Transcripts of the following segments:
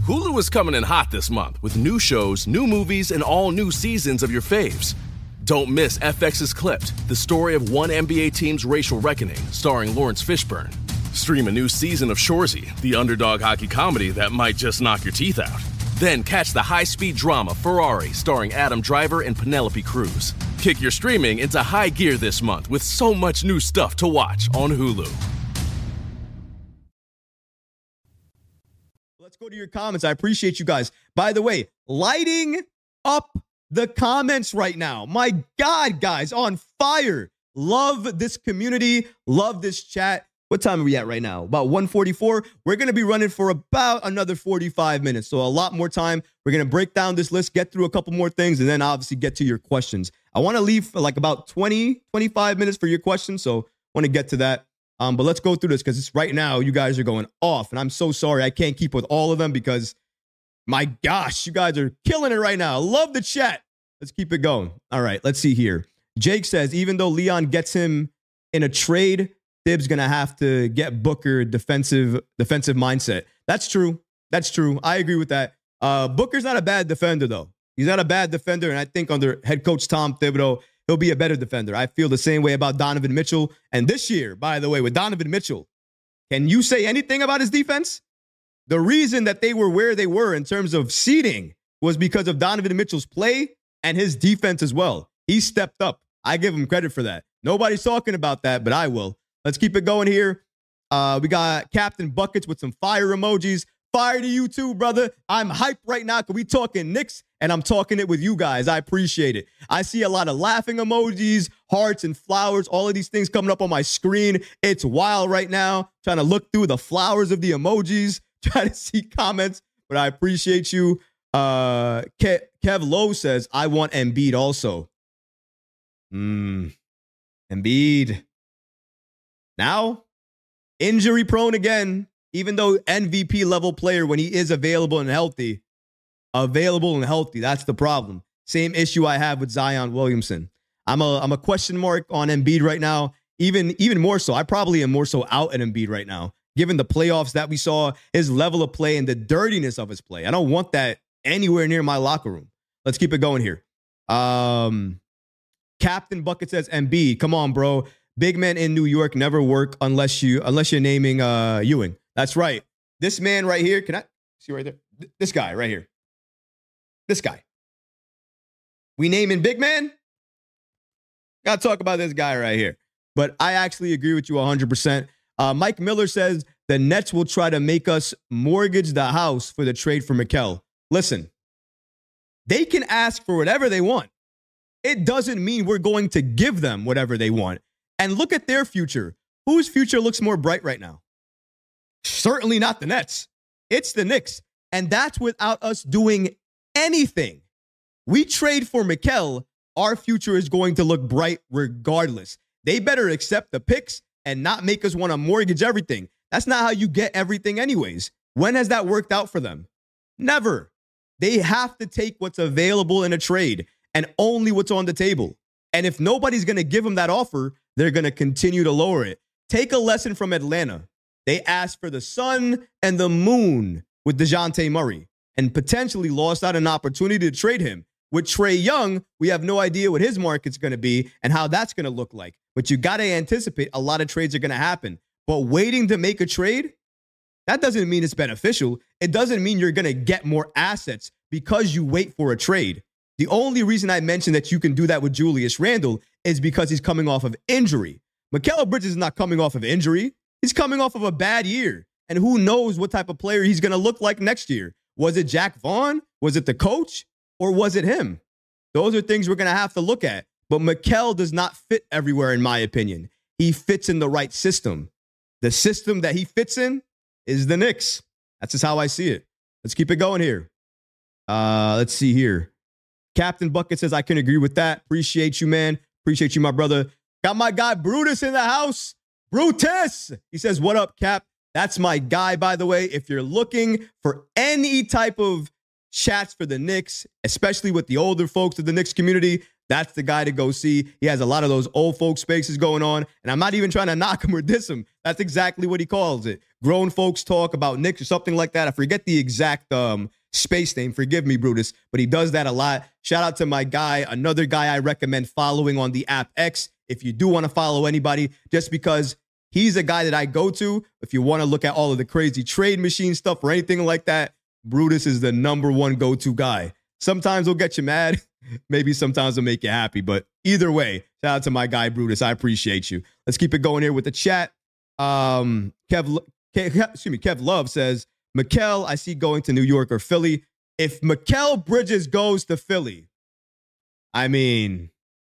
Hulu is coming in hot this month with new shows, new movies, and all new seasons of your faves. Don't miss FX's Clipped, the story of one NBA team's racial reckoning, starring Lawrence Fishburne. Stream a new season of Shoresy, the underdog hockey comedy that might just knock your teeth out. Then catch the high-speed drama Ferrari, starring Adam Driver and Penelope Cruz. Kick your streaming into high gear this month with so much new stuff to watch on Hulu. Let's go to your comments. I appreciate you guys. By the way, lighting up the comments right now. My God, guys, on fire. Love this community. Love this chat. What time are we at right now? About 1:44. We're going to be running for about another 45 minutes. So a lot more time. We're going to break down this list, get through a couple more things, and then obviously get to your questions. I want to leave for like about 25 minutes for your questions. So I want to get to that. But let's go through this because it's right now you guys are going off. And I'm so sorry I can't keep with all of them because, my gosh, you guys are killing it right now. I love the chat. Let's keep it going. All right, let's see here. Jake says, even though Leon gets him in a trade, Thibs going to have to get Booker defensive mindset. That's true. That's true. I agree with that. Booker's not a bad defender, though. He's not a bad defender, and I think under head coach Tom Thibodeau, he'll be a better defender. I feel the same way about Donovan Mitchell. And this year, by the way, with Donovan Mitchell, can you say anything about his defense? The reason that they were where they were in terms of seeding was because of Donovan Mitchell's play and his defense as well. He stepped up. I give him credit for that. Nobody's talking about that, but I will. Let's keep it going here. We got Captain Buckets with some fire emojis. Fire to you too, brother. I'm hyped right now because we talking Knicks, and I'm talking it with you guys. I appreciate it. I see a lot of laughing emojis, hearts, and flowers. All of these things coming up on my screen. It's wild right now. Trying to look through the flowers of the emojis, trying to see comments, but I appreciate you. Kev Lowe says, I want Embiid also. Embiid. Now, injury prone again, even though MVP level player when he is available and healthy. That's the problem. Same issue I have with Zion Williamson. I'm a question mark on Embiid right now. Even more so. I probably am more so out at Embiid right now, given the playoffs that we saw, his level of play and the dirtiness of his play. I don't want that anywhere near my locker room. Let's keep it going here. Captain Bucket says, Embiid, come on, bro. Big men in New York never work unless you're naming Ewing. That's right. This man right here, can I see right there? This guy right here. This guy. We naming big man? Got to talk about this guy right here. But I actually agree with you 100%. Mike Miller says the Nets will try to make us mortgage the house for the trade for Mikal. Listen, they can ask for whatever they want. It doesn't mean we're going to give them whatever they want. And look at their future. Whose future looks more bright right now? Certainly not the Nets. It's the Knicks. And that's without us doing anything. We trade for Mikal, our future is going to look bright regardless. They better accept the picks and not make us want to mortgage everything. That's not how you get everything anyways. When has that worked out for them? Never. They have to take what's available in a trade and only what's on the table. And if nobody's going to give them that offer, they're going to continue to lower it. Take a lesson from Atlanta. They asked for the sun and the moon with DeJounte Murray and potentially lost out an opportunity to trade him. With Trae Young, we have no idea what his market's going to be and how that's going to look like. But you got to anticipate a lot of trades are going to happen. But waiting to make a trade, that doesn't mean it's beneficial. It doesn't mean you're going to get more assets because you wait for a trade. The only reason I mentioned that you can do that with Julius Randle is because he's coming off of injury. Mikal Bridges is not coming off of injury. He's coming off of a bad year. And who knows what type of player he's going to look like next year. Was it Jack Vaughn? Was it the coach? Or was it him? Those are things we're going to have to look at. But Mikal does not fit everywhere, in my opinion. He fits in the right system. The system that he fits in is the Knicks. That's just how I see it. Let's keep it going here. Let's see here. Captain Bucket says, I can agree with that. Appreciate you, man. Appreciate you, my brother. Got my guy Brutus in the house. Brutus. He says, what up, Cap? That's my guy, by the way. If you're looking for any type of chats for the Knicks, especially with the older folks of the Knicks community, That's the guy to go see. He has a lot of those old folks spaces going on, and I'm not even trying to knock him or diss him. That's exactly what he calls it. Grown folks talk about Knicks or something like that. I forget the exact space name. Forgive me, Brutus, but he does that a lot. Shout out to my guy, another guy I recommend following on the app X. If you do want to follow anybody, just because he's a guy that I go to. If you want to look at all of the crazy trade machine stuff or anything like that, Brutus is the number one go-to guy. Sometimes he'll get you mad. Maybe sometimes he'll make you happy. But either way, shout out to my guy, Brutus. I appreciate you. Let's keep it going here with the chat. Kev Love says, Mikal, I see going to New York or Philly. If Mikal Bridges goes to Philly, I mean,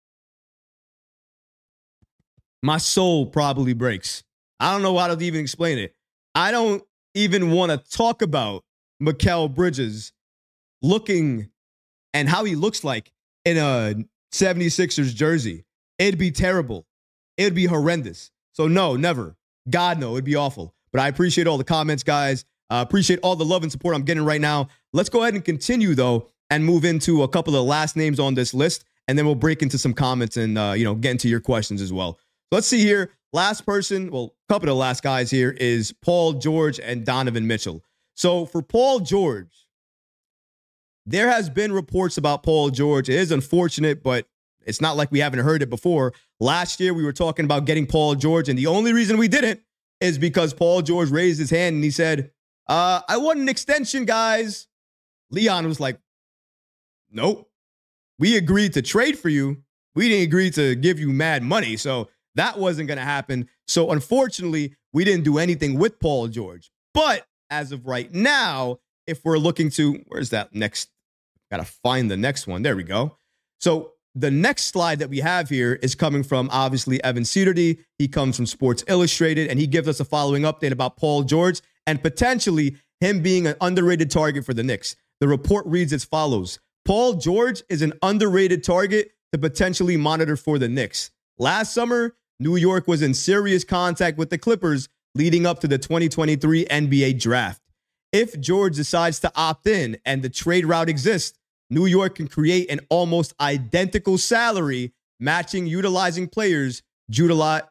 my soul probably breaks. I don't know how to even explain it. I don't even want to talk about Mikal Bridges looking and how he looks like in a 76ers jersey. It'd be terrible. It'd be horrendous. So no, never. God, no, it'd be awful. But I appreciate all the comments, guys. Appreciate all the love and support I'm getting right now. Let's go ahead and continue, though, and move into a couple of the last names on this list, and then we'll break into some comments and, get into your questions as well. So let's see here. Last person, well, a couple of the last guys here is Paul George and Donovan Mitchell. So for Paul George, there has been reports about Paul George. It is unfortunate, but it's not like we haven't heard it before. Last year, we were talking about getting Paul George, and the only reason we didn't is because Paul George raised his hand and he said, I want an extension, guys. Leon was like, nope. We agreed to trade for you. We didn't agree to give you mad money, so that wasn't going to happen. So unfortunately, we didn't do anything with Paul George. But as of right now, if we're looking to, where's that next? Got to find the next one. There we go. So the next slide that we have here is coming from, obviously, Evan Cedardy. He comes from Sports Illustrated, and he gives us a following update about Paul George and potentially him being an underrated target for the Knicks. The report reads as follows. Paul George is an underrated target to potentially monitor for the Knicks. Last summer, New York was in serious contact with the Clippers leading up to the 2023 NBA draft. If George decides to opt in and the trade route exists, New York can create an almost identical salary matching players Julius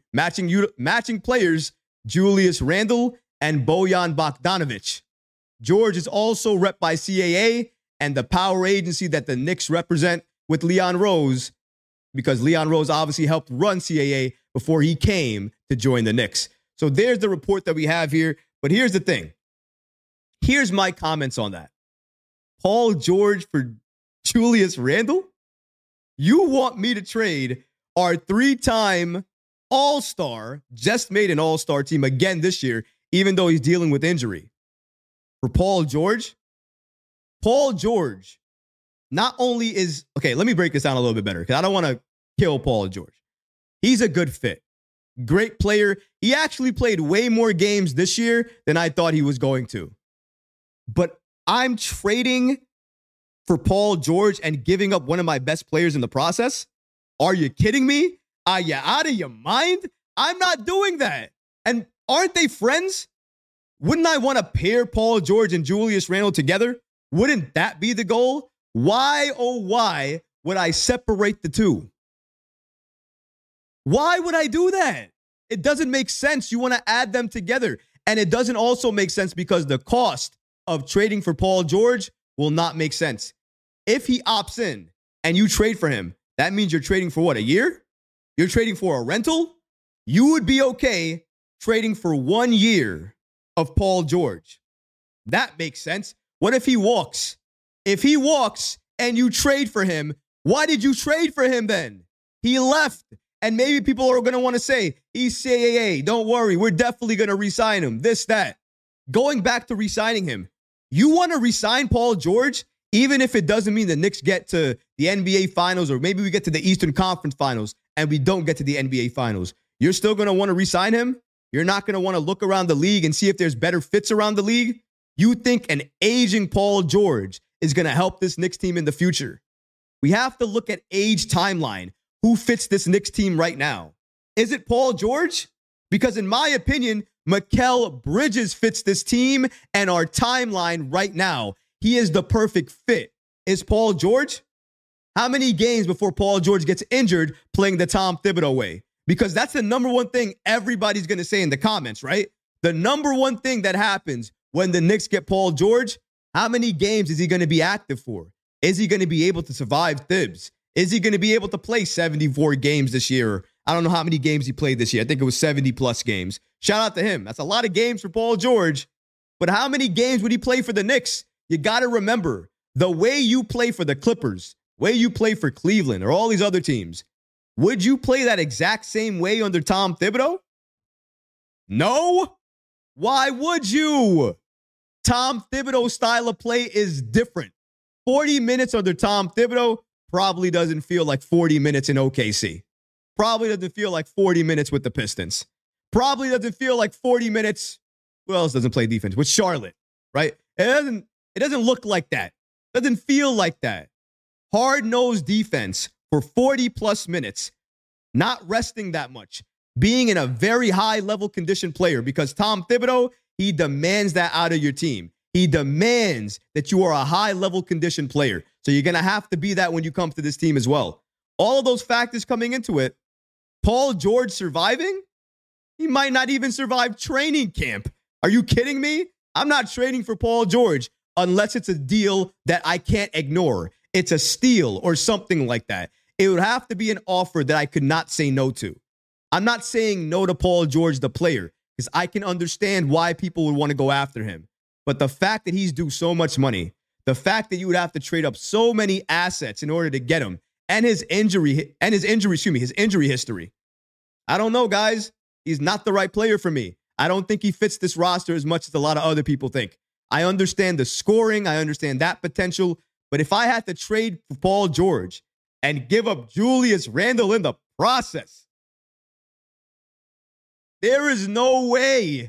Randle and Bojan Bogdanovic. George is also rep by CAA and the power agency that the Knicks represent with Leon Rose, because Leon Rose obviously helped run CAA before he came to join the Knicks. So there's the report that we have here. But here's the thing. Here's my comments on that. Paul George for Julius Randle? You want me to trade our three-time All-Star, just made an All-Star team again this year, even though he's dealing with injury, for Paul George? Paul George not only is, okay, let me break this down a little bit better because I don't want to kill Paul George. He's a good fit. Great player. He actually played way more games this year than I thought he was going to. But I'm trading for Paul George and giving up one of my best players in the process? Are you kidding me? Are you out of your mind? I'm not doing that. And aren't they friends? Wouldn't I want to pair Paul George and Julius Randle together? Wouldn't that be the goal? Why, oh, why would I separate the two? Why would I do that? It doesn't make sense. You want to add them together. And it doesn't also make sense because the cost of trading for Paul George will not make sense. If he opts in and you trade for him, that means you're trading for what, a year? You're trading for a rental? You would be okay trading for 1 year of Paul George. That makes sense. What if he walks? If he walks and you trade for him, why did you trade for him then? He left. And maybe people are going to want to say, he's CAA. Don't worry. We're definitely going to re-sign him. This, that. Going back to re-signing him. You want to re-sign Paul George, even if it doesn't mean the Knicks get to the NBA Finals, or maybe we get to the Eastern Conference Finals and we don't get to the NBA Finals. You're still going to want to re-sign him? You're not going to want to look around the league and see if there's better fits around the league? You think an aging Paul George is going to help this Knicks team in the future? We have to look at age timeline. Who fits this Knicks team right now? Is it Paul George? Because in my opinion, Mikal Bridges fits this team and our timeline right now. He is the perfect fit. Is Paul George? How many games before Paul George gets injured playing the Tom Thibodeau way? Because that's the number one thing everybody's going to say in the comments, right? The number one thing that happens when the Knicks get Paul George, how many games is he going to be active for? Is he going to be able to survive Thibs? Is he going to be able to play 74 games this year? I don't know how many games he played this year. I think it was 70 plus games. Shout out to him. That's a lot of games for Paul George. But how many games would he play for the Knicks? You got to remember, the way you play for the Clippers, way you play for Cleveland or all these other teams, would you play that exact same way under Tom Thibodeau? No. Why would you? Tom Thibodeau's style of play is different. 40 minutes under Tom Thibodeau probably doesn't feel like 40 minutes in OKC. Probably doesn't feel like 40 minutes with the Pistons. Probably doesn't feel like 40 minutes. Who else doesn't play defense? With Charlotte, right? It doesn't look like that. It doesn't feel like that. Hard-nosed defense for 40-plus minutes, not resting that much, being in a very high-level conditioned player because Tom Thibodeau, he demands that out of your team. He demands that you are a high-level conditioned player. So you're going to have to be that when you come to this team as well. All of those factors coming into it, Paul George surviving? He might not even survive training camp. Are you kidding me? I'm not trading for Paul George unless it's a deal that I can't ignore. It's a steal or something like that. It would have to be an offer that I could not say no to. I'm not saying no to Paul George, the player, because I can understand why people would want to go after him. But the fact that he's due so much money, the fact that you would have to trade up so many assets in order to get him, and his injury history. I don't know, guys. He's not the right player for me. I don't think he fits this roster as much as a lot of other people think. I understand the scoring. I understand that potential. But if I had to trade for Paul George and give up Julius Randle in the process, there is no way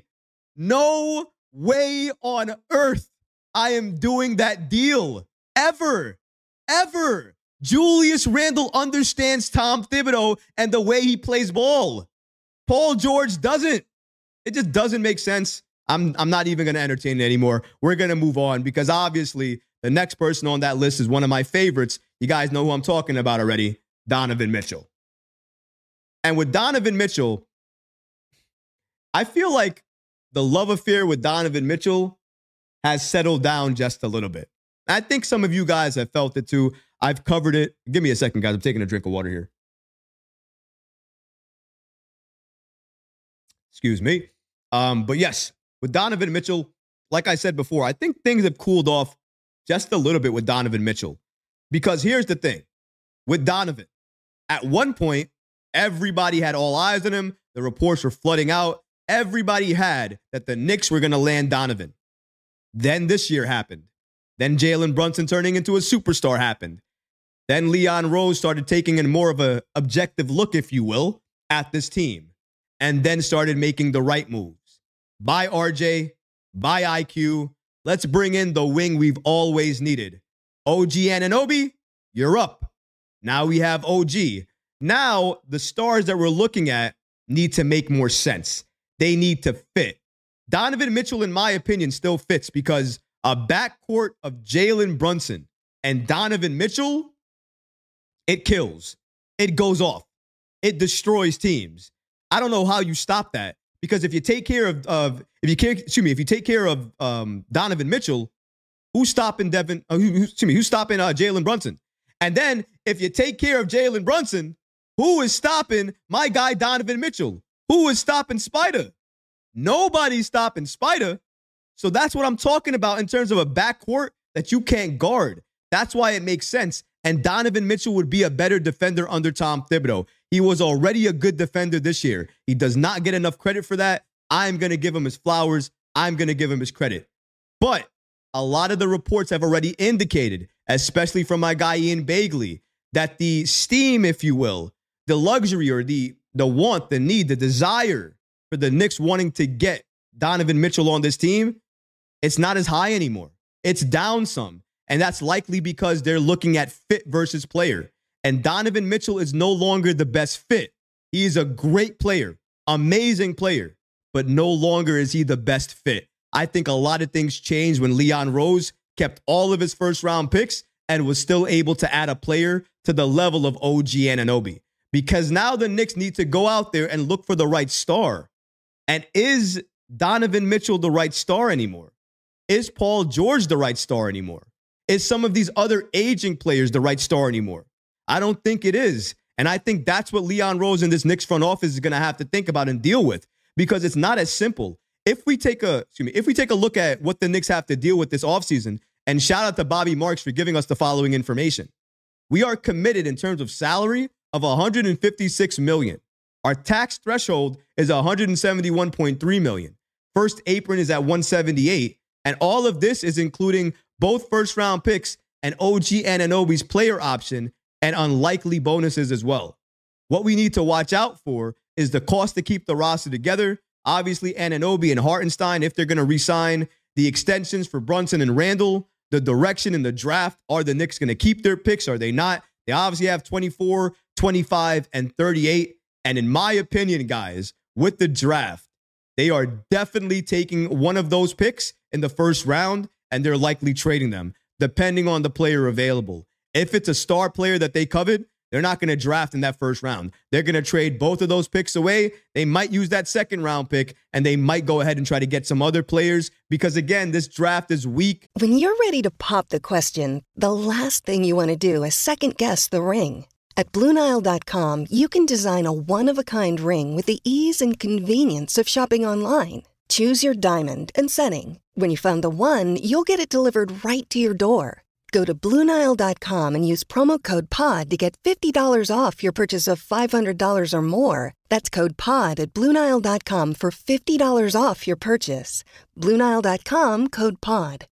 on earth I am doing that deal. Ever. Julius Randle understands Tom Thibodeau and the way he plays ball. Paul George doesn't. It just doesn't make sense. I'm not even going to entertain it anymore. We're going to move on because obviously the next person on that list is one of my favorites. You guys know who I'm talking about already, Donovan Mitchell. And with Donovan Mitchell, I feel like the love affair with Donovan Mitchell has settled down just a little bit. I think some of you guys have felt it too. I've covered it. Give me a second, guys. I'm taking a drink of water here. Excuse me. But yes, with Donovan Mitchell, like I said before, I think things have cooled off just a little bit with Donovan Mitchell. Because here's the thing. With Donovan, at one point, everybody had all eyes on him. The reports were flooding out. Everybody had that the Knicks were going to land Donovan. Then this year happened. Then Jalen Brunson turning into a superstar happened. Then Leon Rose started taking in more of an objective look, if you will, at this team. And then started making the right moves. Buy RJ, buy IQ. Let's bring in the wing we've always needed. OG Anunoby, you're up. Now we have OG. Now the stars that we're looking at need to make more sense. They need to fit. Donovan Mitchell, in my opinion, still fits because a backcourt of Jalen Brunson and Donovan Mitchell, it kills. It goes off. It destroys teams. I don't know how you stop that because if you take care of if you take care of Donovan Mitchell, who's stopping who's stopping Jalen Brunson? And then if you take care of Jalen Brunson, who is stopping my guy Donovan Mitchell? Who is stopping Spider? Nobody's stopping Spider. So that's what I'm talking about in terms of a backcourt that you can't guard. That's why it makes sense. And Donovan Mitchell would be a better defender under Tom Thibodeau. He was already a good defender this year. He does not get enough credit for that. I'm going to give him his flowers. I'm going to give him his credit. But a lot of the reports have already indicated, especially from my guy Ian Bagley, that the steam, if you will, the luxury or the want, the need, the desire for the Knicks wanting to get Donovan Mitchell on this team, it's not as high anymore. It's down some. And that's likely because they're looking at fit versus player. And Donovan Mitchell is no longer the best fit. He is a great player, amazing player, but no longer is he the best fit. I think a lot of things changed when Leon Rose kept all of his first-round picks and was still able to add a player to the level of OG Anunoby. Because now the Knicks need to go out there and look for the right star. And is Donovan Mitchell the right star anymore? Is Paul George the right star anymore? Is some of these other aging players the right star anymore? I don't think it is. And I think that's what Leon Rose and this Knicks front office is going to have to think about and deal with, because it's not as simple. If we take a look at what the Knicks have to deal with this offseason, and shout out to Bobby Marks for giving us the following information. We are committed in terms of salary of $156 million. Our tax threshold is $171.3 million. First apron is at $178. And all of this is including both first-round picks and OG Anunoby's player option and unlikely bonuses as well. What we need to watch out for is the cost to keep the roster together. Obviously, Anunoby and Hartenstein, if they're going to re-sign, the extensions for Brunson and Randall, the direction in the draft. Are the Knicks going to keep their picks? Are they not? They obviously have 24, 25, and 38. And in my opinion, guys, with the draft, they are definitely taking one of those picks in the first round, and they're likely trading them, depending on the player available. If it's a star player that they covet, they're not going to draft in that first round. They're going to trade both of those picks away. They might use that second round pick, and they might go ahead and try to get some other players because, again, this draft is weak. When you're ready to pop the question, the last thing you want to do is second-guess the ring. At BlueNile.com, you can design a one-of-a-kind ring with the ease and convenience of shopping online. Choose your diamond and setting. When you find the one, you'll get it delivered right to your door. Go to BlueNile.com and use promo code POD to get $50 off your purchase of $500 or more. That's code POD at BlueNile.com for $50 off your purchase. BlueNile.com, code POD.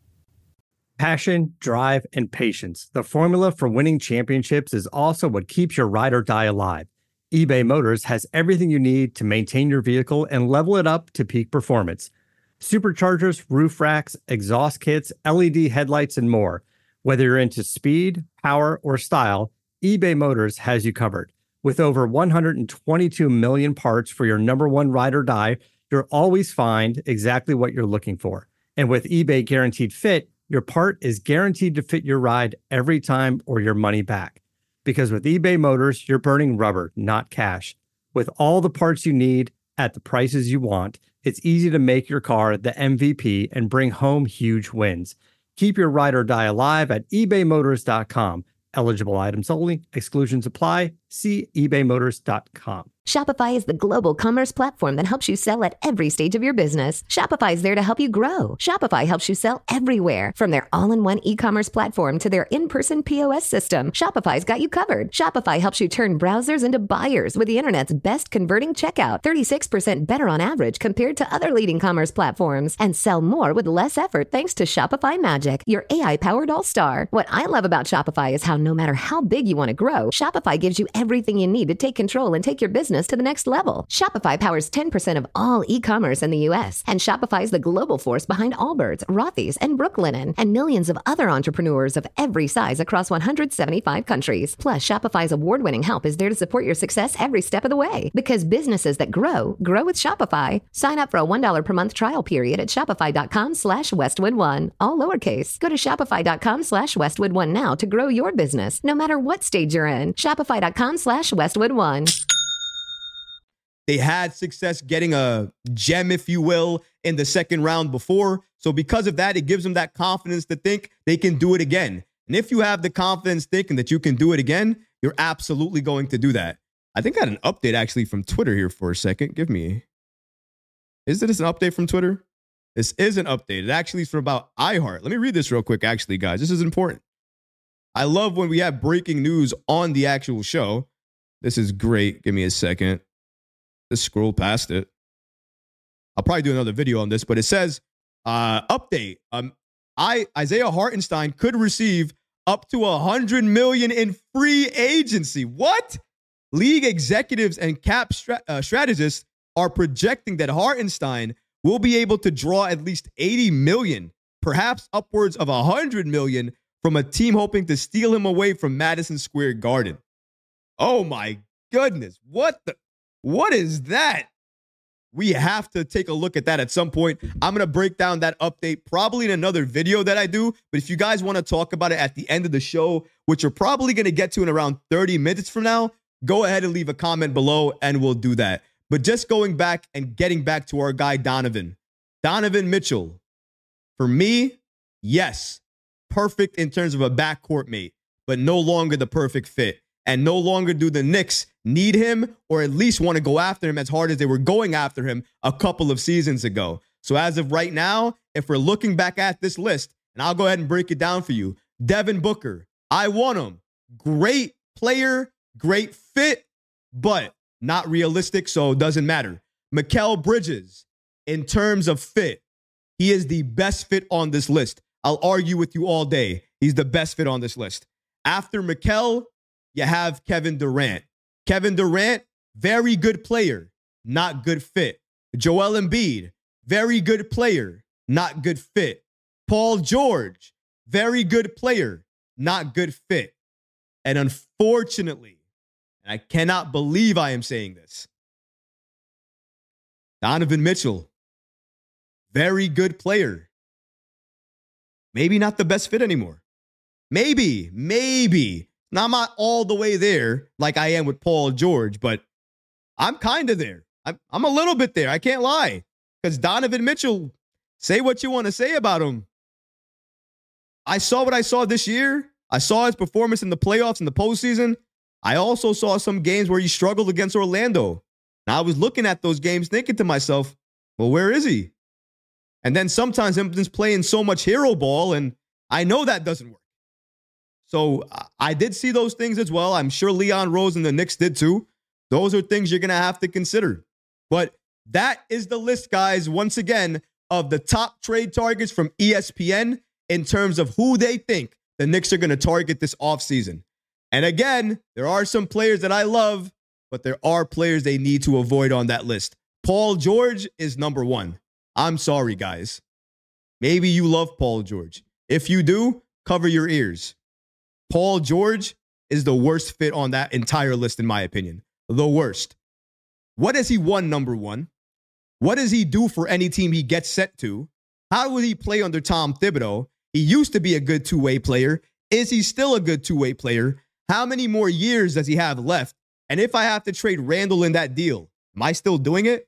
Passion, drive, and patience. The formula for winning championships is also what keeps your ride or die alive. eBay Motors has everything you need to maintain your vehicle and level it up to peak performance. Superchargers, roof racks, exhaust kits, LED headlights, and more. Whether you're into speed, power, or style, eBay Motors has you covered. With over 122 million parts for your number one ride or die, you'll always find exactly what you're looking for. And with eBay Guaranteed Fit, your part is guaranteed to fit your ride every time or your money back. Because with eBay Motors, you're burning rubber, not cash. With all the parts you need at the prices you want, it's easy to make your car the MVP and bring home huge wins. Keep your ride or die alive at ebaymotors.com. Eligible items only. Exclusions apply. See ebaymotors.com. Shopify is the global commerce platform that helps you sell at every stage of your business. Shopify is there to help you grow. Shopify helps you sell everywhere, from their all-in-one e-commerce platform to their in-person POS system. Shopify's got you covered. Shopify helps you turn browsers into buyers with the internet's best converting checkout, 36% better on average compared to other leading commerce platforms, and sell more with less effort thanks to Shopify Magic, your AI-powered all-star. What I love about Shopify is how no matter how big you want to grow, Shopify gives you everything you need to take control and take your business to the next level. Shopify powers 10% of all e-commerce in the U.S., and Shopify is the global force behind Allbirds, Rothy's, and Brooklinen, and millions of other entrepreneurs of every size across 175 countries. Plus, Shopify's award-winning help is there to support your success every step of the way. Because businesses that grow with Shopify. Sign up for a $1 per month trial period at shopify.com/Westwood1, all lowercase. Go to shopify.com/Westwood1 now to grow your business, no matter what stage you're in. Shopify.com/Westwood1. They had success getting a gem, if you will, in the second round before. So because of that, it gives them that confidence to think they can do it again. And if you have the confidence thinking that you can do it again, you're absolutely going to do that. I think I had an update actually from Twitter here for a second. Is this an update from Twitter? This is an update. It actually is from about iHeart. Let me read this real quick, actually, guys. This is important. I love when we have breaking news on the actual show. This is great. Give me a second. Just scroll past it. I'll probably do another video on this, but it says, update. Isaiah Hartenstein could receive up to $100 million in free agency. What? League executives and cap strategists are projecting that Hartenstein will be able to draw at least $80 million, perhaps upwards of $100 million, from a team hoping to steal him away from Madison Square Garden. Oh my goodness. What is that? we have to take a look at that at some point. I'm going to break down that update probably in another video that I do. But if you guys want to talk about it at the end of the show, which you're probably going to get to in around 30 minutes from now, go ahead and leave a comment below and we'll do that. But just going back and getting back to our guy Donovan Mitchell, for me, yes, perfect in terms of a backcourt mate, but no longer the perfect fit. And no longer do the Knicks need him or at least want to go after him as hard as they were going after him a couple of seasons ago. So as of right now, if we're looking back at this list, and I'll go ahead and break it down for you, Devin Booker, I want him. Great player, great fit, but not realistic, so it doesn't matter. Mikal Bridges, in terms of fit, he is the best fit on this list. I'll argue with you all day. He's the best fit on this list. After Mikal, you have Kevin Durant. Kevin Durant, very good player, not good fit. Joel Embiid, very good player, not good fit. Paul George, very good player, not good fit. And unfortunately, and I cannot believe I am saying this, Donovan Mitchell, very good player, maybe not the best fit anymore. Maybe. Now, I'm not all the way there like I am with Paul George, but I'm kind of there. I'm a little bit there. I can't lie. Because Donovan Mitchell, say what you want to say about him. I saw what I saw this year. I saw his performance in the playoffs and the postseason. I also saw some games where he struggled against Orlando. Now, I was looking at those games thinking to myself, well, where is he? And then sometimes him just playing so much hero ball, and I know that doesn't work. So I did see those things as well. I'm sure Leon Rose and the Knicks did too. Those are things you're going to have to consider. But that is the list, guys, once again, of the top trade targets from ESPN in terms of who they think the Knicks are going to target this offseason. And again, there are some players that I love, but there are players they need to avoid on that list. Paul George is number one. I'm sorry, guys. Maybe you love Paul George. If you do, cover your ears. Paul George is the worst fit on that entire list, in my opinion. The worst. What has he won, number one? What does he do for any team he gets sent to? How would he play under Tom Thibodeau? He used to be a good two-way player. Is he still a good two-way player? How many more years does he have left? And if I have to trade Randall in that deal, am I still doing it?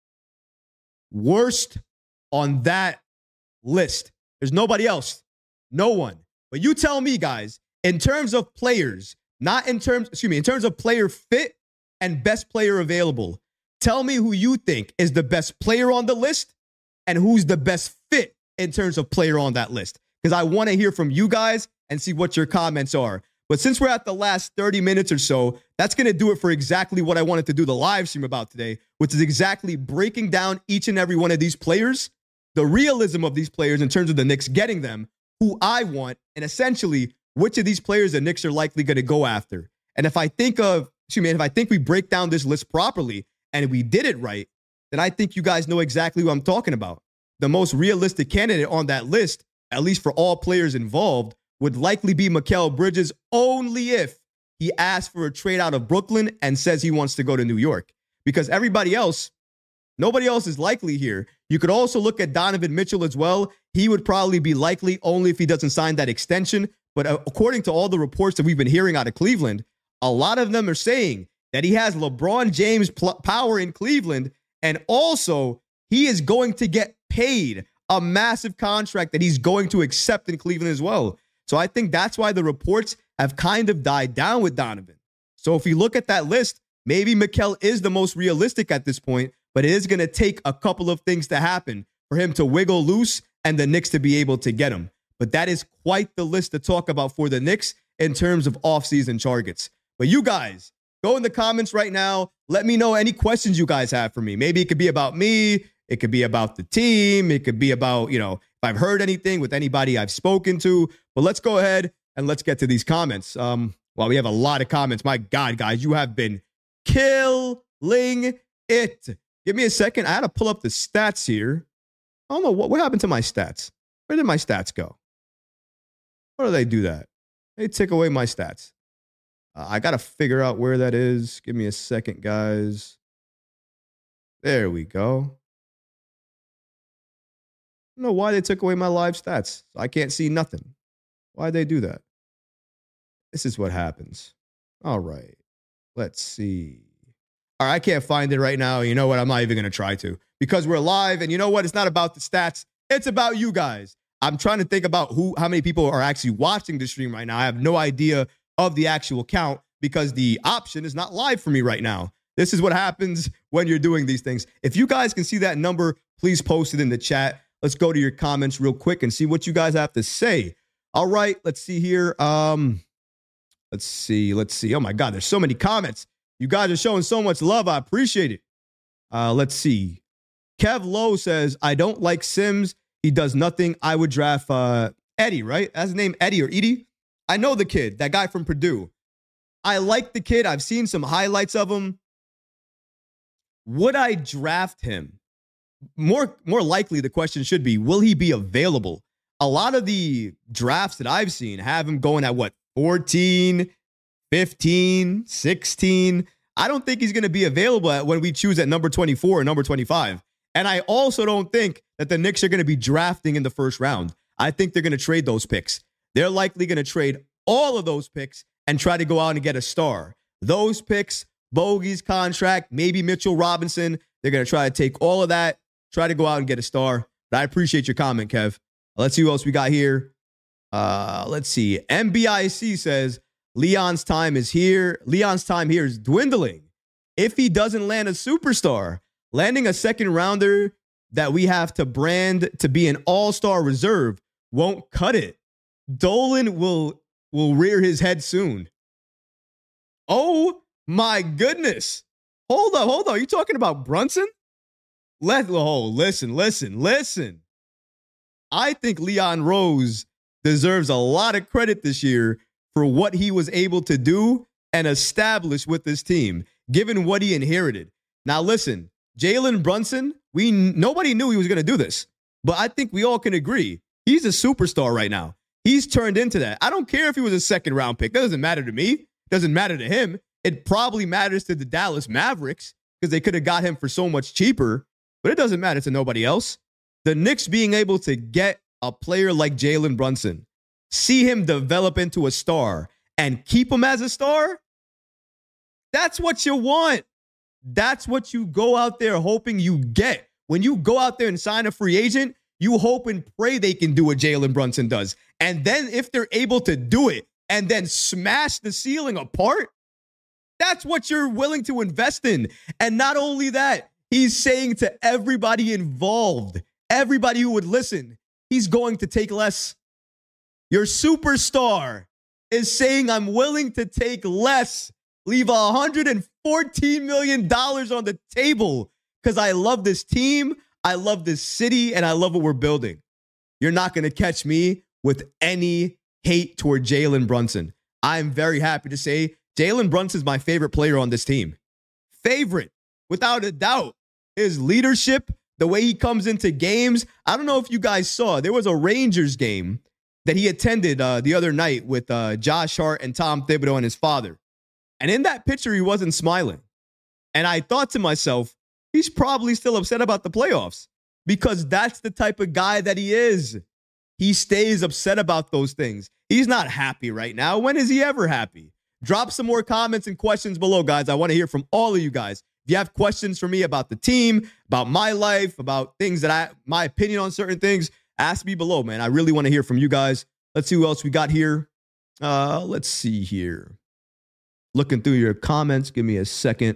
Worst on that list. There's nobody else. No one. But you tell me, guys, in terms of players, in terms of player fit and best player available, tell me who you think is the best player on the list and who's the best fit in terms of player on that list. Because I want to hear from you guys and see what your comments are. But since we're at the last 30 minutes or so, that's going to do it for exactly what I wanted to do the live stream about today, which is exactly breaking down each and every one of these players, the realism of these players in terms of the Knicks getting them, who I want, and essentially which of these players the Knicks are likely going to go after. And if I think we break down this list properly and we did it right, then I think you guys know exactly who I'm talking about. The most realistic candidate on that list, at least for all players involved, would likely be Mikal Bridges only if he asks for a trade out of Brooklyn and says he wants to go to New York. Because nobody else is likely here. You could also look at Donovan Mitchell as well. He would probably be likely only if he doesn't sign that extension. But according to all the reports that we've been hearing out of Cleveland, a lot of them are saying that he has LeBron James power in Cleveland. And also, he is going to get paid a massive contract that he's going to accept in Cleveland as well. So I think that's why the reports have kind of died down with Donovan. So if you look at that list, maybe Mikal is the most realistic at this point, but it is going to take a couple of things to happen for him to wiggle loose and the Knicks to be able to get him. But that is quite the list to talk about for the Knicks in terms of offseason targets. But you guys, go in the comments right now. Let me know any questions you guys have for me. Maybe it could be about me. It could be about the team. It could be about, if I've heard anything with anybody I've spoken to. But let's go ahead and let's get to these comments. Well, we have a lot of comments. My God, guys, you have been killing it. Give me a second. I had to pull up the stats here. I don't know what happened to my stats. Where did my stats go? Why do they do that? They take away my stats. I got to figure out where that is. Give me a second, guys. There we go. I don't know why they took away my live stats. I can't see nothing. Why'd they do that? This is what happens. All right. Let's see. All right, I can't find it right now. You know what? I'm not even going to try to because we're live. And you know what? It's not about the stats. It's about you guys. I'm trying to think about how many people are actually watching the stream right now. I have no idea of the actual count because the option is not live for me right now. This is what happens when you're doing these things. If you guys can see that number, please post it in the chat. Let's go to your comments real quick and see what you guys have to say. All right, let's see here. Let's see. Oh my God, there's so many comments. You guys are showing so much love. I appreciate it. Let's see. Kev Lowe says, I don't like Sims. He does nothing. I would draft Eddie, right? That's his name, Eddie or Edie. I know the kid, that guy from Purdue. I like the kid. I've seen some highlights of him. Would I draft him? More likely, the question should be, will he be available? A lot of the drafts that I've seen have him going at what, 14, 15, 16. I don't think he's going to be available when we choose at number 24 or number 25. And I also don't think that the Knicks are going to be drafting in the first round. I think they're going to trade those picks. They're likely going to trade all of those picks and try to go out and get a star. Those picks, Bogey's contract, maybe Mitchell Robinson, they're going to try to take all of that, try to go out and get a star. But I appreciate your comment, Kev. Let's see who else we got here. Let's see. MBIC says, Leon's time is here. Leon's time here is dwindling. If he doesn't land a superstar, landing a second rounder that we have to brand to be an all-star reserve won't cut it. Dolan will rear his head soon. Oh my goodness. Hold on. You talking about Brunson? Listen. I think Leon Rose deserves a lot of credit this year for what he was able to do and establish with this team, given what he inherited. Now, listen, Jalen Brunson, nobody knew he was going to do this, but I think we all can agree he's a superstar right now. He's turned into that. I don't care if he was a second round pick. That doesn't matter to me. It doesn't matter to him. It probably matters to the Dallas Mavericks because they could have got him for so much cheaper, but it doesn't matter to nobody else. The Knicks being able to get a player like Jalen Brunson, see him develop into a star, and keep him as a star, that's what you want. That's what you go out there hoping you get. When you go out there and sign a free agent, you hope and pray they can do what Jalen Brunson does. And then if they're able to do it and then smash the ceiling apart, that's what you're willing to invest in. And not only that, he's saying to everybody involved, everybody who would listen, he's going to take less. Your superstar is saying, I'm willing to take less. Leave $114 million on the table because I love this team, I love this city, and I love what we're building. You're not going to catch me with any hate toward Jalen Brunson. I'm very happy to say Jalen Brunson is my favorite player on this team. Favorite, without a doubt. His leadership, the way he comes into games. I don't know if you guys saw, there was a Rangers game that he attended the other night with Josh Hart and Tom Thibodeau and his father. And in that picture, he wasn't smiling. And I thought to myself, he's probably still upset about the playoffs because that's the type of guy that he is. He stays upset about those things. He's not happy right now. When is he ever happy? Drop some more comments and questions below, guys. I want to hear from all of you guys. If you have questions for me about the team, about my life, about things that my opinion on certain things, ask me below, man. I really want to hear from you guys. Let's see who else we got here. Let's see here. Looking through your comments. Give me a second.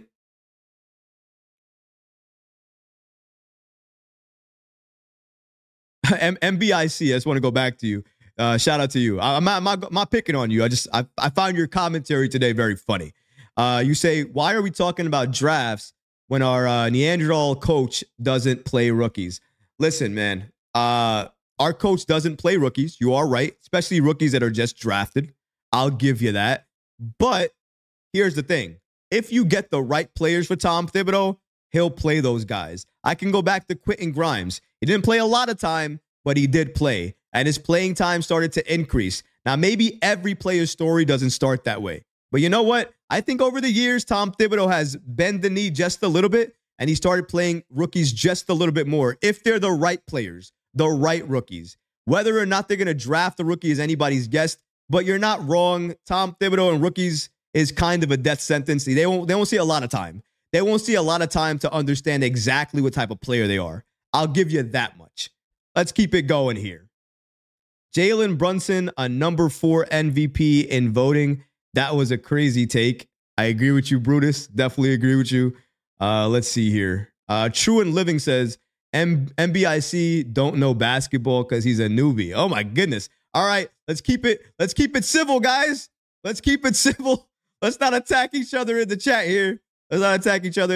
MBIC, I just want to go back to you. Shout out to you. I'm not picking on you. I found your commentary today very funny. You say, why are we talking about drafts when our Neanderthal coach doesn't play rookies? Listen, man, our coach doesn't play rookies. You are right, especially rookies that are just drafted. I'll give you that. But here's the thing. If you get the right players for Tom Thibodeau, he'll play those guys. I can go back to Quentin Grimes. He didn't play a lot of time, but he did play. And his playing time started to increase. Now, maybe every player's story doesn't start that way. But you know what? I think over the years, Tom Thibodeau has bent the knee just a little bit and he started playing rookies just a little bit more, if they're the right players, the right rookies. Whether or not they're going to draft the rookie is anybody's guess, but you're not wrong. Tom Thibodeau and rookies is kind of a death sentence. They won't see a lot of time. They won't see a lot of time to understand exactly what type of player they are. I'll give you that much. Let's keep it going here. Jalen Brunson, a number 4 MVP in voting. That was a crazy take. I agree with you, Brutus. Definitely agree with you. Let's see here. True and Living says, MBIC don't know basketball because he's a newbie. Oh my goodness. All right, let's keep it civil, guys. Let's keep it civil. Let's not attack each other in the chat here. Let's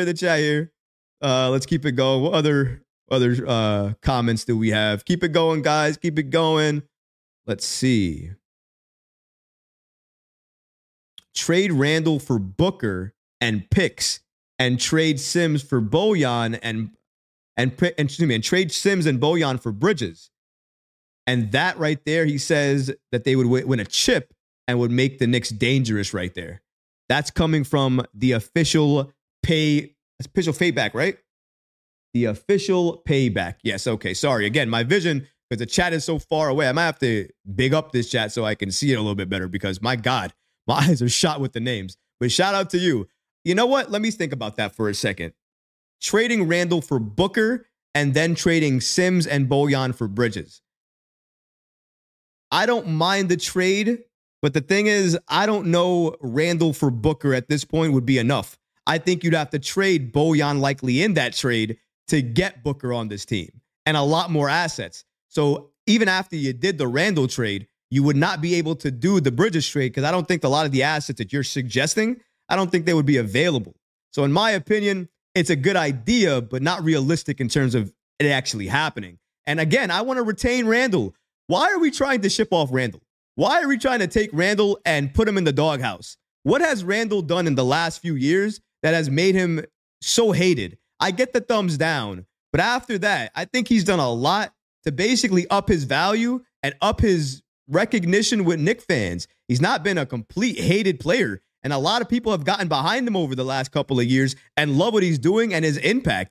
keep it going. What other comments do we have? Keep it going, guys. Keep it going. Let's see. Trade Randall for Booker and picks, and trade Sims for Bojan and trade Sims and Bojan for Bridges. And that right there, he says that they would win a chip and would make the Knicks dangerous right there. That's coming from the official payback, right? The official payback. Yes, okay. Sorry. Again, my vision, because the chat is so far away, I might have to big up this chat so I can see it a little bit better because, my God, my eyes are shot with the names. But shout out to you. You know what? Let me think about that for a second. Trading Randall for Booker and then trading Sims and Bojan for Bridges. I don't mind the trade, but the thing is, I don't know Randall for Booker at this point would be enough. I think you'd have to trade Bojan likely in that trade to get Booker on this team and a lot more assets. So even after you did the Randall trade, you would not be able to do the Bridges trade because I don't think a lot of the assets that you're suggesting, I don't think they would be available. So in my opinion, it's a good idea, but not realistic in terms of it actually happening. And again, I want to retain Randall. Why are we trying to ship off Randall? Why are we trying to take Randall and put him in the doghouse? What has Randall done in the last few years that has made him so hated? I get the thumbs down, but after that, I think he's done a lot to basically up his value and up his recognition with Knicks fans. He's not been a complete hated player, and a lot of people have gotten behind him over the last couple of years and love what he's doing and his impact.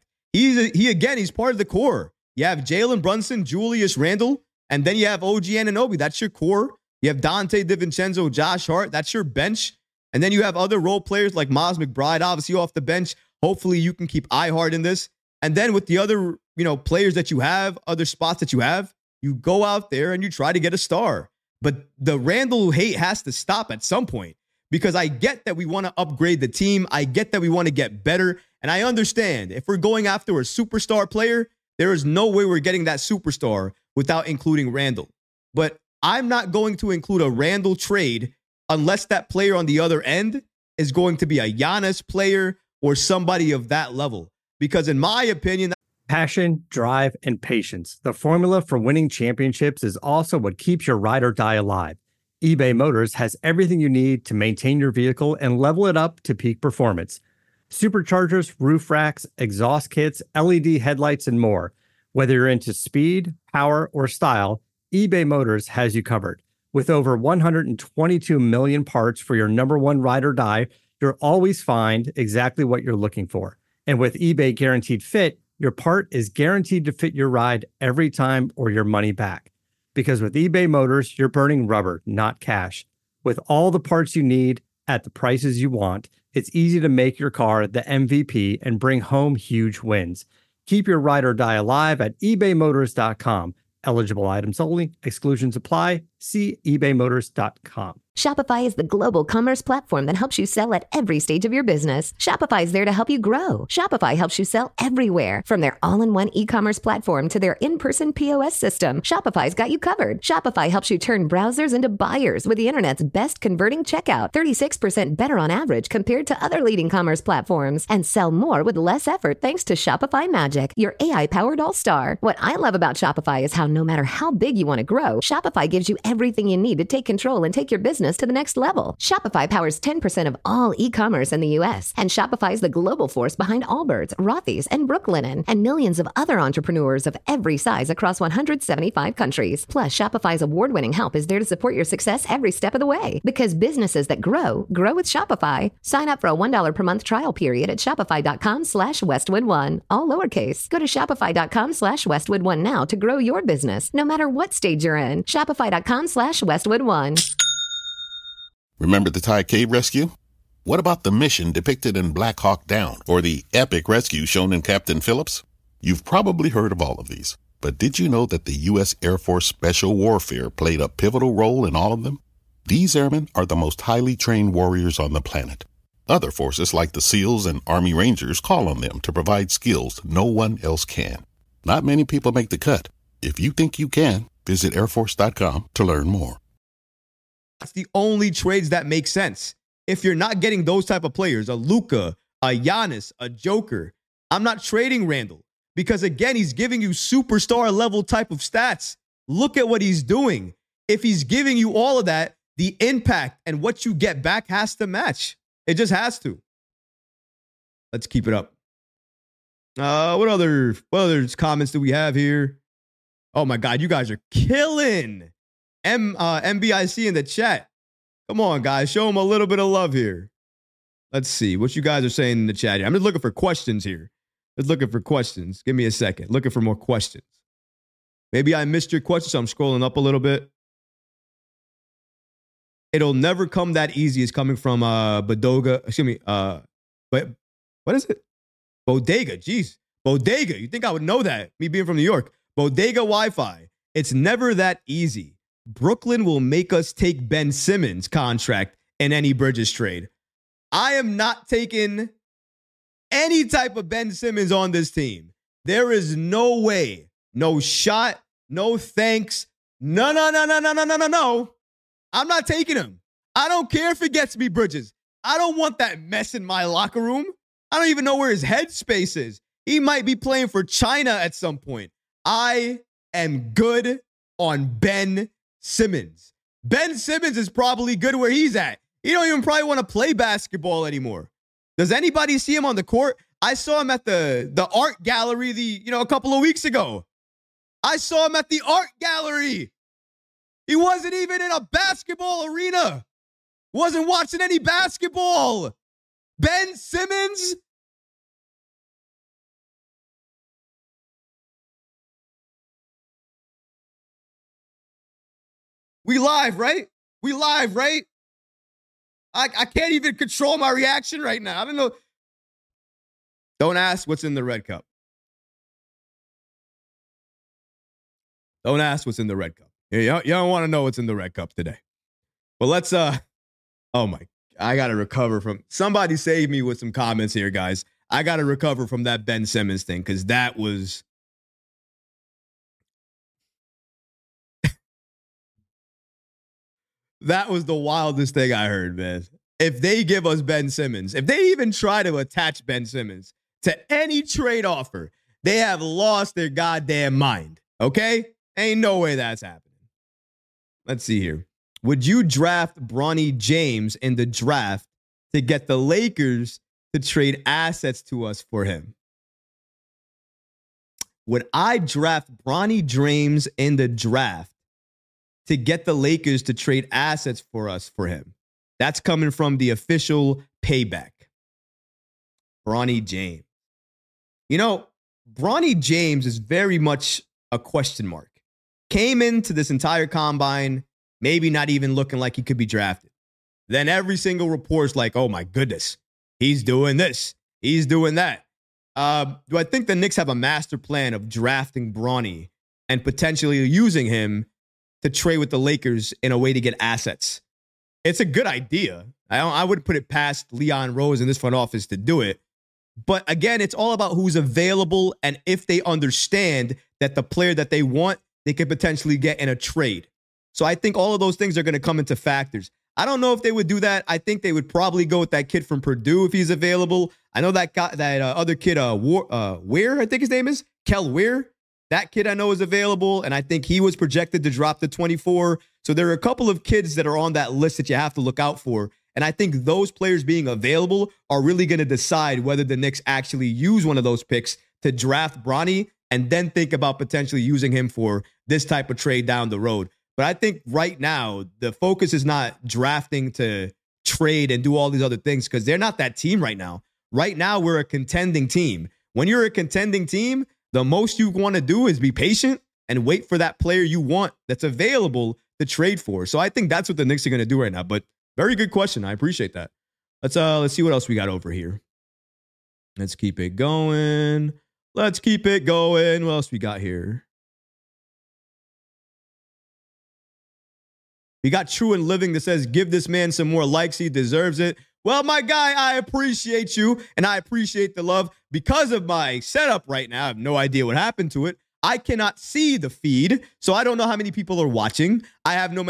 He's part of the core. You have Jalen Brunson, Julius Randle, and then you have OG Anunoby. That's your core. You have Dante DiVincenzo, Josh Hart. That's your bench. And then you have other role players like Miles McBride, obviously off the bench. Hopefully you can keep iHeart in this. And then with the other, players that you have, other spots that you have, you go out there and you try to get a star. But the Randall hate has to stop at some point because I get that we want to upgrade the team. I get that we want to get better. And I understand if we're going after a superstar player, there is no way we're getting that superstar without including Randall. But I'm not going to include a Randall trade unless that player on the other end is going to be a Giannis player or somebody of that level. Because in my opinion, passion, drive, and patience. The formula for winning championships is also what keeps your ride or die alive. eBay Motors has everything you need to maintain your vehicle and level it up to peak performance. Superchargers, roof racks, exhaust kits, LED headlights, and more. Whether you're into speed, power, or style, eBay Motors has you covered. With over 122 million parts for your number one ride or die, you'll always find exactly what you're looking for. And with eBay Guaranteed Fit, your part is guaranteed to fit your ride every time or your money back. Because with eBay Motors, you're burning rubber, not cash. With all the parts you need at the prices you want, it's easy to make your car the MVP and bring home huge wins. Keep your ride or die alive at ebaymotors.com. Eligible items only. Exclusions apply. See ebaymotors.com. Shopify is the global commerce platform that helps you sell at every stage of your business. Shopify is there to help you grow. Shopify helps you sell everywhere, from their all-in-one e-commerce platform to their in-person POS system. Shopify's got you covered. Shopify helps you turn browsers into buyers with the internet's best converting checkout, 36% better on average compared to other leading commerce platforms, and sell more with less effort thanks to Shopify Magic, your AI-powered all-star. What I love about Shopify is how no matter how big you want to grow, Shopify gives you everything you need to take control and take your business to the next level. Shopify powers 10% of all e-commerce in the U.S., and Shopify is the global force behind Allbirds, Rothy's, and Brooklinen, and millions of other entrepreneurs of every size across 175 countries. Plus, Shopify's award-winning help is there to support your success every step of the way. Because businesses that grow with Shopify. Sign up for a $1 per month trial period at shopify.com/Westwood1. All lowercase. Go to shopify.com/Westwood1 now to grow your business, no matter what stage you're in. Shopify.com/Westwood1. Remember the Thai cave rescue? What about the mission depicted in Black Hawk Down or the epic rescue shown in Captain Phillips? You've probably heard of all of these, but did you know that the U.S. Air Force Special Warfare played a pivotal role in all of them? These airmen are the most highly trained warriors on the planet. Other forces like the SEALs and Army Rangers call on them to provide skills no one else can. Not many people make the cut. If you think you can, visit airforce.com to learn more. That's the only trades that make sense. If you're not getting those type of players, a Luka, a Giannis, a Joker, I'm not trading Randall because, again, he's giving you superstar level type of stats. Look at what he's doing. If he's giving you all of that, the impact and what you get back has to match. It just has to. Let's keep it up. What other comments do we have here? Oh, my God. You guys are killing MBIC in the chat. Come on, guys. Show them a little bit of love here. Let's see what you guys are saying in the chat here. I'm just looking for questions here. Just looking for questions. Give me a second. Looking for more questions. Maybe I missed your question, so I'm scrolling up a little bit. It'll never come that easy. It's coming from Bodoga. Excuse me. But what is it? Bodega. Jeez. Bodega. You think I would know that? Me being from New York. Bodega Wi-Fi. It's never that easy. Brooklyn will make us take Ben Simmons' contract in any Bridges trade. I am not taking any type of Ben Simmons on this team. There is no way. No shot. No thanks. No. I'm not taking him. I don't care if it gets me Bridges. I don't want that mess in my locker room. I don't even know where his headspace is. He might be playing for China at some point. I am good on Ben Simmons. Ben Simmons is probably good where he's at. He don't even probably want to play basketball anymore. Does anybody see him on the court? I saw him at the art gallery a couple of weeks ago. I saw him at the art gallery. He wasn't even in a basketball arena. Wasn't watching any basketball. Ben Simmons? We live, right? We live, right? I can't even control my reaction right now. I don't know. Don't ask what's in the red cup. Don't ask what's in the red cup. You don't want to know what's in the red cup today. Well, let's, I got to recover from, somebody save me with some comments here, guys. I got to recover from that Ben Simmons thing because that was, that was the wildest thing I heard, man. If they give us Ben Simmons, if they even try to attach Ben Simmons to any trade offer, they have lost their goddamn mind, okay? Ain't no way that's happening. Let's see here. Would you draft Bronny James in the draft to get the Lakers to trade assets to us for him? Would I draft Bronny James in the draft to get the Lakers to trade assets for us for him? That's coming from the official payback. Bronny James. You know, Bronny James is very much a question mark. Came into this entire combine, maybe not even looking like he could be drafted. Then every single report's like, oh my goodness, he's doing this. He's doing that. Do I think the Knicks have a master plan of drafting Bronny and potentially using him to trade with the Lakers in a way to get assets? It's a good idea. I wouldn't put it past Leon Rose in this front office to do it. But again, it's all about who's available and if they understand that the player that they want, they could potentially get in a trade. So I think all of those things are going to come into factors. I don't know if they would do that. I think they would probably go with that kid from Purdue if he's available. I know that guy, that other kid, Weir, I think his name is Kel Weir. That kid I know is available, and I think he was projected to drop to 24. So there are a couple of kids that are on that list that you have to look out for. And I think those players being available are really going to decide whether the Knicks actually use one of those picks to draft Bronny and then think about potentially using him for this type of trade down the road. But I think right now, the focus is not drafting to trade and do all these other things because they're not that team right now. Right now, we're a contending team. When you're a contending team, the most you want to do is be patient and wait for that player you want that's available to trade for. So I think that's what the Knicks are going to do right now. But very good question. I appreciate that. Let's see what else we got over here. Let's keep it going. Let's keep it going. What else we got here? We got True and Living that says, give this man some more likes. He deserves it. Well, my guy, I appreciate you, and I appreciate the love. Because of my setup right now, I have no idea what happened to it. I cannot see the feed, so I don't know how many people are watching. I have no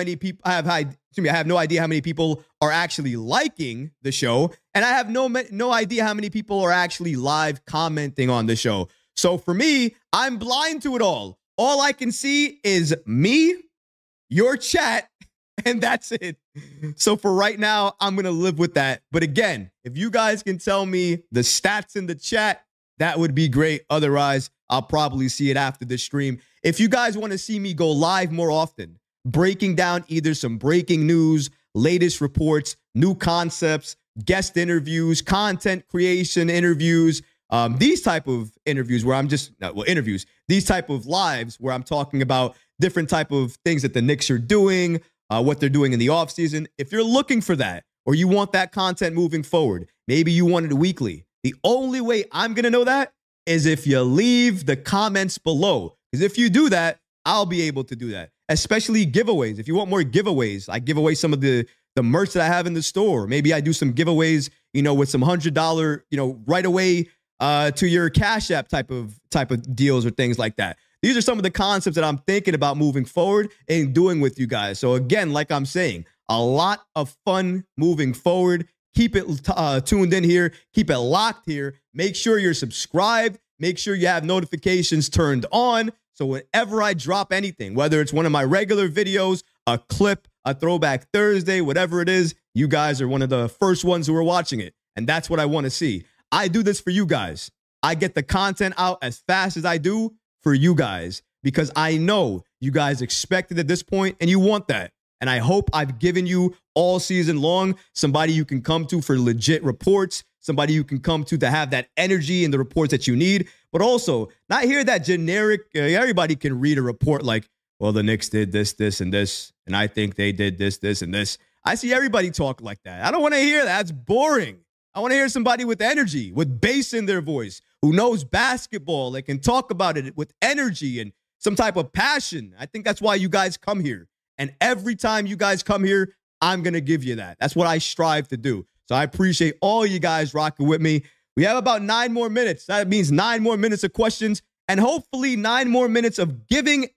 idea how many people are actually liking the show, and I have no idea how many people are actually live commenting on the show. So for me, I'm blind to it all. All I can see is me, your chat, and that's it. So for right now, I'm going to live with that. But again, if you guys can tell me the stats in the chat, that would be great. Otherwise, I'll probably see it after the stream. If you guys want to see me go live more often, breaking down either some breaking news, latest reports, new concepts, guest interviews, content creation interviews, these type of interviews where I'm just, these type of lives where I'm talking about different type of things that the Knicks are doing, what they're doing in the offseason. If you're looking for that or you want that content moving forward, maybe you want it weekly. The only way I'm going to know that is if you leave the comments below. Because if you do that, I'll be able to do that. Especially giveaways. If you want more giveaways, I give away some of the merch that I have in the store. Maybe I do some giveaways, with some $100, right away to your Cash App type of deals or things like that. These are some of the concepts that I'm thinking about moving forward and doing with you guys. So again, like I'm saying, a lot of fun moving forward. Keep it tuned in here. Keep it locked here. Make sure you're subscribed. Make sure you have notifications turned on. So whenever I drop anything, whether it's one of my regular videos, a clip, a Throwback Thursday, whatever it is, you guys are one of the first ones who are watching it. And that's what I want to see. I do this for you guys. I get the content out as fast as I do for you guys because I know you guys expect it at this point and you want that. And I hope I've given you all season long somebody you can come to for legit reports, somebody you can come to have that energy and the reports that you need, but also not hear that generic, everybody can read a report like, well, the Knicks did this, this, and this, and I think they did this, this, and this. I see everybody talk like that. I don't want to hear that. That's boring. I want to hear somebody with energy, with bass in their voice, who knows basketball, that can talk about it with energy and some type of passion. I think that's why you guys come here. And every time you guys come here, I'm going to give you that. That's what I strive to do. So I appreciate all you guys rocking with me. We have about 9 more minutes. That means 9 more minutes of questions and hopefully 9 more minutes of giving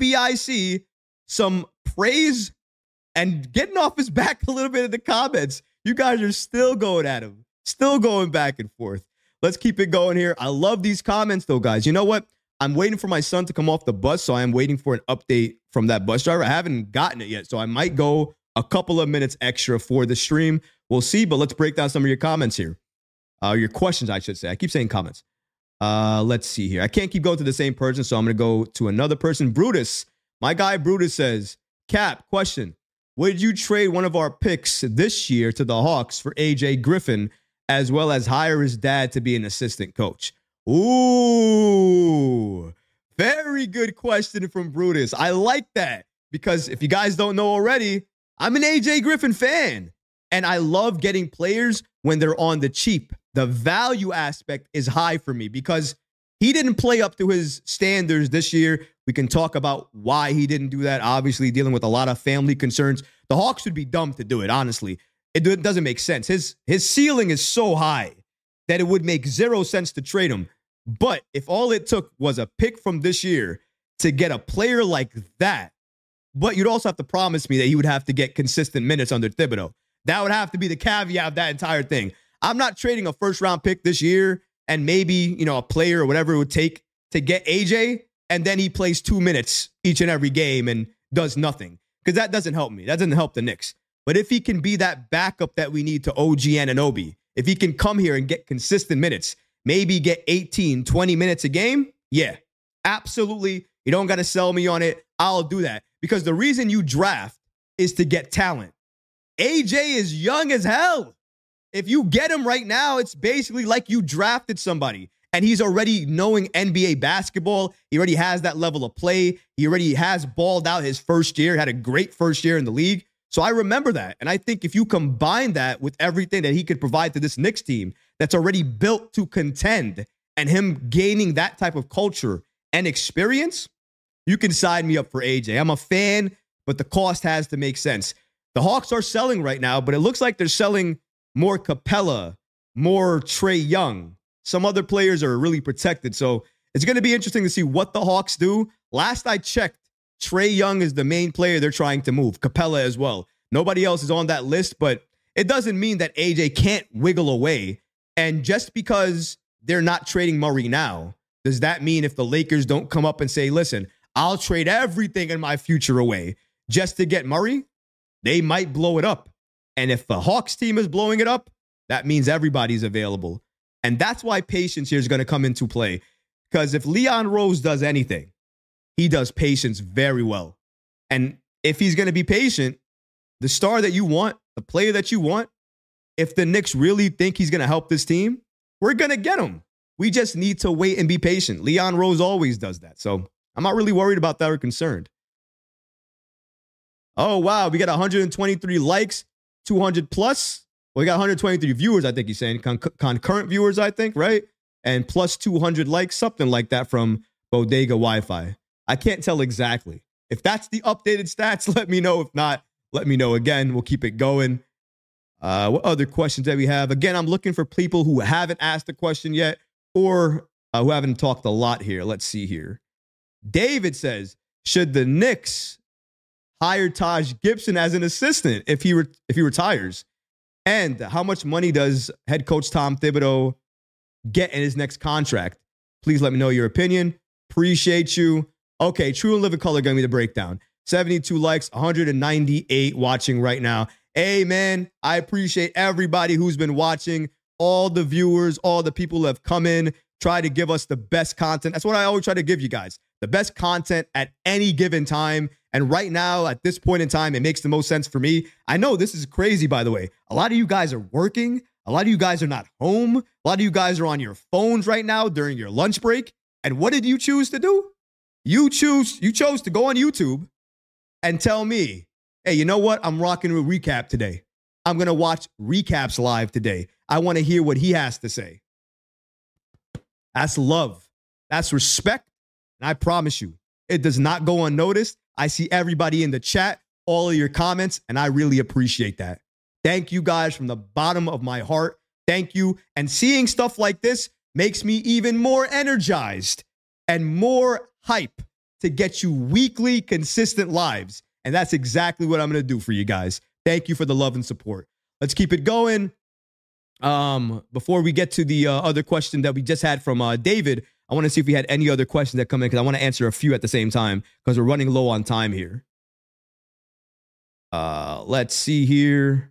MBIC some praise and getting off his back a little bit in the comments. You guys are still going at him, still going back and forth. Let's keep it going here. I love these comments, though, guys. You know what? I'm waiting for my son to come off the bus, so I am waiting for an update from that bus driver. I haven't gotten it yet, so I might go a couple of minutes extra for the stream. We'll see, but let's break down some of your comments here. Your questions, I should say. I keep saying comments. Let's see here. I can't keep going to the same person, so I'm going to go to another person. Brutus. My guy Brutus says, Cap, question. Would you trade one of our picks this year to the Hawks for AJ Griffin, as well as hire his dad to be an assistant coach? Ooh, very good question from Brutus. I like that because if you guys don't know already, I'm an AJ Griffin fan and I love getting players when they're on the cheap. The value aspect is high for me because he didn't play up to his standards this year. We can talk about why he didn't do that. Obviously, dealing with a lot of family concerns. The Hawks would be dumb to do it, honestly. It doesn't make sense. His ceiling is so high that it would make zero sense to trade him. But if all it took was a pick from this year to get a player like that, but you'd also have to promise me that he would have to get consistent minutes under Thibodeau. That would have to be the caveat of that entire thing. I'm not trading a first-round pick this year and maybe, a player or whatever it would take to get AJ and then he plays 2 minutes each and every game and does nothing. Because that doesn't help me. That doesn't help the Knicks. But if he can be that backup that we need to OG Anunoby, if he can come here and get consistent minutes, maybe get 18, 20 minutes a game, yeah, absolutely. You don't got to sell me on it. I'll do that. Because the reason you draft is to get talent. AJ is young as hell. If you get him right now, it's basically like you drafted somebody. And he's already knowing NBA basketball. He already has that level of play. He already has balled out his first year, had a great first year in the league. So I remember that. And I think if you combine that with everything that he could provide to this Knicks team that's already built to contend and him gaining that type of culture and experience, you can sign me up for AJ. I'm a fan, but the cost has to make sense. The Hawks are selling right now, but it looks like they're selling more Capella, more Trae Young. Some other players are really protected. So it's going to be interesting to see what the Hawks do. Last I checked, Trae Young is the main player they're trying to move. Capella as well. Nobody else is on that list, but it doesn't mean that AJ can't wiggle away. And just because they're not trading Murray now, does that mean if the Lakers don't come up and say, listen, I'll trade everything in my future away just to get Murray? They might blow it up. And if the Hawks team is blowing it up, that means everybody's available. And that's why patience here is going to come into play. Because if Leon Rose does anything, he does patience very well. And if he's going to be patient, the star that you want, the player that you want, if the Knicks really think he's going to help this team, we're going to get him. We just need to wait and be patient. Leon Rose always does that. So I'm not really worried about that or concerned. Oh, wow. We got 123 likes, 200 plus. Well, we got 123 viewers, I think he's saying. Concurrent viewers, I think, right? And plus 200 likes, something like that from Bodega Wi-Fi. I can't tell exactly. If that's the updated stats, let me know. If not, let me know again. We'll keep it going. What other questions that we have? Again, I'm looking for people who haven't asked a question yet or who haven't talked a lot here. Let's see here. David says, should the Knicks hire Taj Gibson as an assistant if he retires? And how much money does head coach Tom Thibodeau get in his next contract? Please let me know your opinion. Appreciate you. Okay, True and Living Color gave me the breakdown. 72 likes, 198 watching right now. Hey, man, I appreciate everybody who's been watching, all the viewers, all the people who have come in, try to give us the best content. That's what I always try to give you guys, the best content at any given time. And right now, at this point in time, it makes the most sense for me. I know this is crazy, by the way. A lot of you guys are working. A lot of you guys are not home. A lot of you guys are on your phones right now during your lunch break. And what did you choose to do? You chose to go on YouTube and tell me, hey, you know what? I'm rocking with Recap today. I'm going to watch Recaps live today. I want to hear what he has to say. That's love. That's respect. And I promise you, it does not go unnoticed. I see everybody in the chat, all of your comments, and I really appreciate that. Thank you guys from the bottom of my heart. Thank you. And seeing stuff like this makes me even more energized and more hype to get you weekly, consistent lives. And that's exactly what I'm going to do for you guys. Thank you for the love and support. Let's keep it going. Before we get to the other question that we just had from David, I want to see if we had any other questions that come in because I want to answer a few at the same time because we're running low on time here. Let's see here.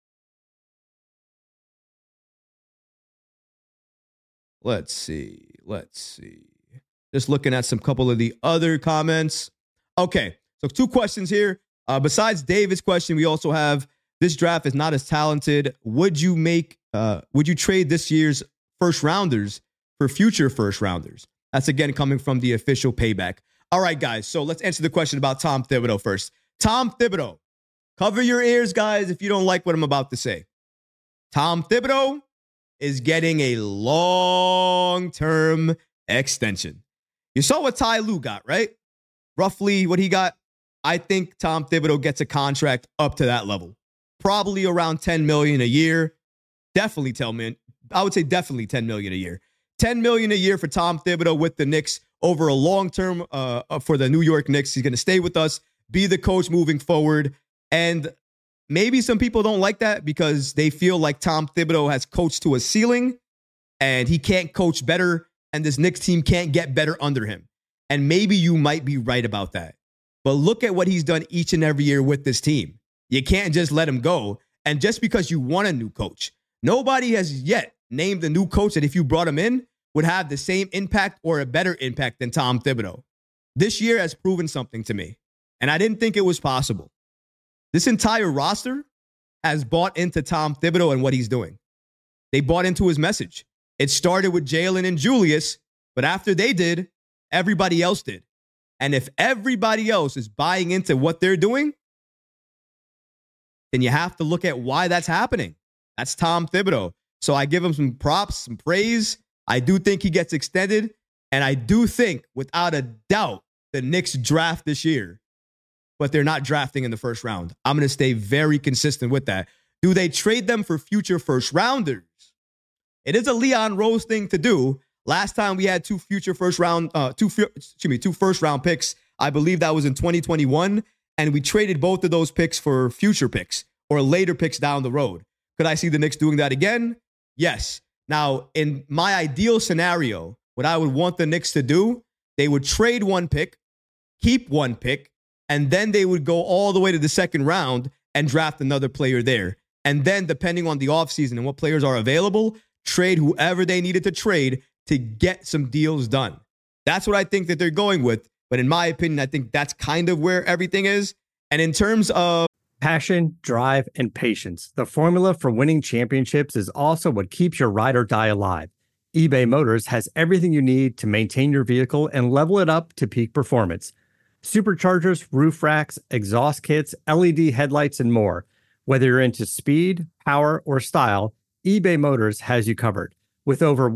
Let's see. Just looking at some couple of the other comments. Okay, so 2 questions here. Besides David's question, we also have, this draft is not as talented. Would you trade this year's first rounders for future first rounders? That's again coming from the official Payback. All right, guys. So let's answer the question about Tom Thibodeau first. Tom Thibodeau, cover your ears, guys, if you don't like what I'm about to say. Tom Thibodeau is getting a long-term extension. You saw what Ty Lue got, right? Roughly what he got. I think Tom Thibodeau gets a contract up to that level. Probably around $10 million a year. Definitely $10 million. I would say definitely $10 million a year. $10 million a year for Tom Thibodeau with the Knicks over a long term for the New York Knicks. He's going to stay with us, be the coach moving forward. And maybe some people don't like that because they feel like Tom Thibodeau has coached to a ceiling and he can't coach better and this Knicks team can't get better under him. And maybe you might be right about that. But look at what he's done each and every year with this team. You can't just let him go. And just because you want a new coach, nobody has yet named a new coach that if you brought him in would have the same impact or a better impact than Tom Thibodeau. This year has proven something to me, and I didn't think it was possible. This entire roster has bought into Tom Thibodeau and what he's doing. They bought into his message. It started with Jalen and Julius, but after they did, everybody else did. And if everybody else is buying into what they're doing, then you have to look at why that's happening. That's Tom Thibodeau. So I give him some props, some praise. I do think he gets extended. And I do think, without a doubt, the Knicks draft this year. But they're not drafting in the first round. I'm going to stay very consistent with that. Do they trade them for future first rounders? It is a Leon Rose thing to do. Last time we had two first round picks. I believe that was in 2021. And we traded both of those picks for future picks or later picks down the road. Could I see the Knicks doing that again? Yes. Now, in my ideal scenario, what I would want the Knicks to do, they would trade one pick, keep one pick, and then they would go all the way to the second round and draft another player there. And then, depending on the offseason and what players are available, trade whoever they needed to trade to get some deals done. That's what I think that they're going with. But in my opinion, I think that's kind of where everything is. And in terms of passion, drive, and patience, the formula for winning championships is also what keeps your ride or die alive. eBay Motors has everything you need to maintain your vehicle and level it up to peak performance. Superchargers, roof racks, exhaust kits, LED headlights, and more. Whether you're into speed, power, or style, eBay Motors has you covered. With over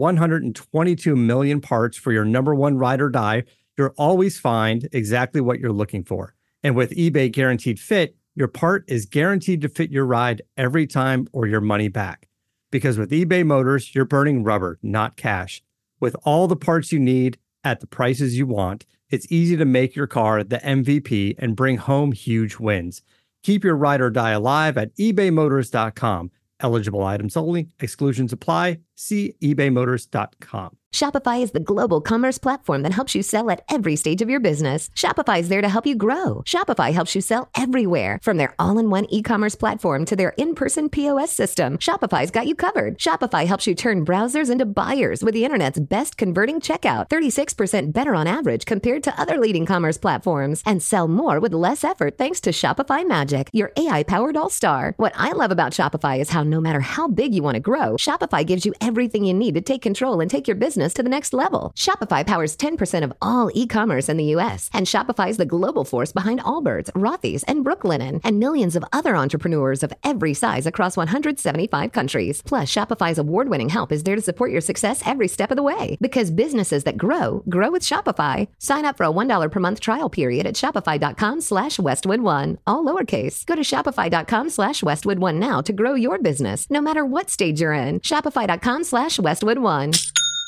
122 million parts for your number one ride or die, you'll always find exactly what you're looking for. And with eBay Guaranteed Fit, your part is guaranteed to fit your ride every time or your money back. Because with eBay Motors, you're burning rubber, not cash. With all the parts you need at the prices you want, it's easy to make your car the MVP and bring home huge wins. Keep your ride or die alive at ebaymotors.com. Eligible items only. Exclusions apply. See ebaymotors.com. Shopify is the global commerce platform that helps you sell at every stage of your business. Shopify is there to help you grow. Shopify helps you sell everywhere, from their all-in-one e-commerce platform to their in-person POS system. Shopify's got you covered. Shopify helps you turn browsers into buyers with the internet's best converting checkout, 36% better on average compared to other leading commerce platforms, and sell more with less effort thanks to Shopify Magic, your AI-powered all-star. What I love about Shopify is how no matter how big you want to grow, Shopify gives you everything you need to take control and take your business to the next level. Shopify powers 10% of all e-commerce in the U.S., and Shopify is the global force behind Allbirds, Rothy's, and Brooklinen, and millions of other entrepreneurs of every size across 175 countries. Plus, Shopify's award-winning help is there to support your success every step of the way. Because businesses that grow, grow with Shopify. Sign up for a $1 per month trial period at shopify.com/Westwood1, all lowercase. Go to shopify.com/Westwood1 now to grow your business, no matter what stage you're in. Shopify.com/Westwood1.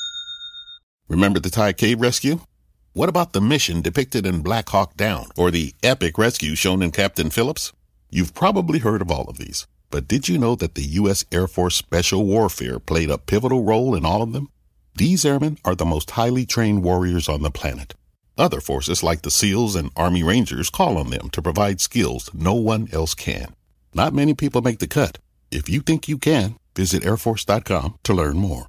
Remember the Thai cave rescue? What about the mission depicted in Black Hawk Down or the epic rescue shown in Captain Phillips? You've probably heard of all of these, but did you know that the U.S. Air Force Special Warfare played a pivotal role in all of them? These airmen are the most highly trained warriors on the planet. Other forces like the SEALs and Army Rangers call on them to provide skills no one else can. Not many people make the cut. If you think you can, visit airforce.com to learn more.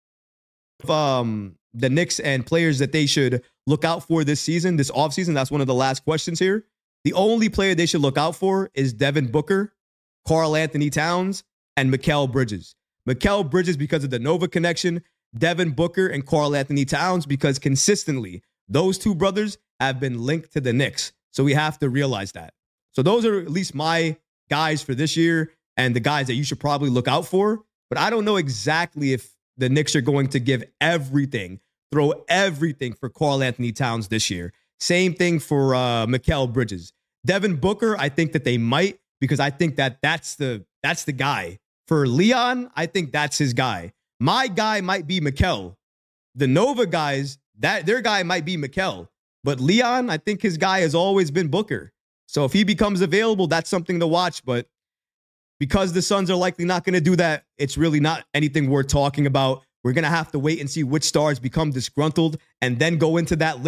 The Knicks and players that they should look out for this season, this offseason, that's one of the last questions here. The only player they should look out for is Devin Booker, Karl Anthony Towns, and Mikal Bridges. Mikal Bridges because of the Nova connection, Devin Booker and Karl Anthony Towns because consistently those two brothers have been linked to the Knicks. So we have to realize that. So those are at least my guys for this year and the guys that you should probably look out for. But I don't know exactly if the Knicks are going to give everything, throw everything for Karl Anthony Towns this year. Same thing for Mikal Bridges. Devin Booker, I think that they might, because I think that that's the guy. For Leon, I think that's his guy. My guy might be Mikal. The Nova guys, their guy might be Mikal. But Leon, I think his guy has always been Booker. So if he becomes available, that's something to watch. But because the Suns are likely not going to do that, it's really not anything worth talking about. We're going to have to wait and see which stars become disgruntled and then go into that list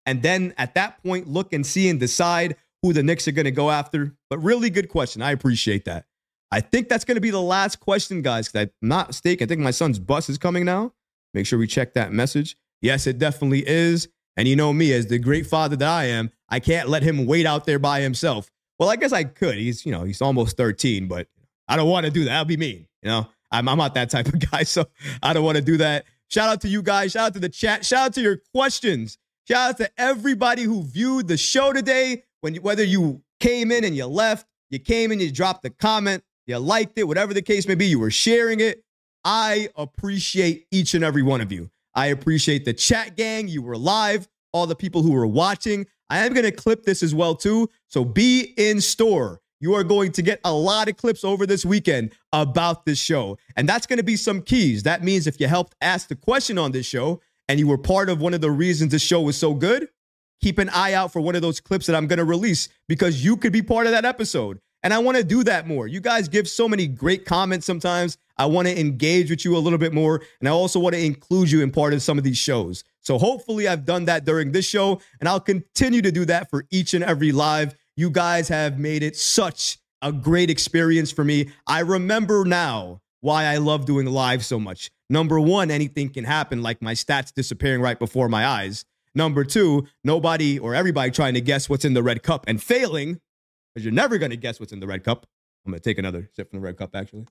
And then at that point, look and see and decide who the Knicks are going to go after. But really good question. I appreciate that. I think that's going to be the last question, guys, because I'm not mistaken. I think my son's bus is coming now. Make sure we check that message. Yes, it definitely is. And you know me, as the great father that I am, I can't let him wait out there by himself. Well, I guess I could. He's almost 13, but I don't want to do that. That'll be mean. I'm not that type of guy, so I don't want to do that. Shout out to you guys. Shout out to the chat. Shout out to your questions. Shout out to everybody who viewed the show today. Whether you came in and you left, you came in, you dropped a comment, you liked it, whatever the case may be, you were sharing it. I appreciate each and every one of you. I appreciate the chat gang. You were live. All the people who were watching. I am going to clip this as well, too. So be in store. You are going to get a lot of clips over this weekend about this show. And that's going to be some keys. That means if you helped ask the question on this show and you were part of one of the reasons this show was so good, keep an eye out for one of those clips that I'm going to release because you could be part of that episode. And I want to do that more. You guys give so many great comments sometimes. I want to engage with you a little bit more. And I also want to include you in part of some of these shows. So hopefully I've done that during this show. And I'll continue to do that for each and every live. You guys have made it such a great experience for me. I remember now why I love doing live so much. Number one, anything can happen, like my stats disappearing right before my eyes. Number two, nobody or everybody trying to guess what's in the red cup and failing, because you're never going to guess what's in the red cup. I'm going to take another sip from the red cup, actually.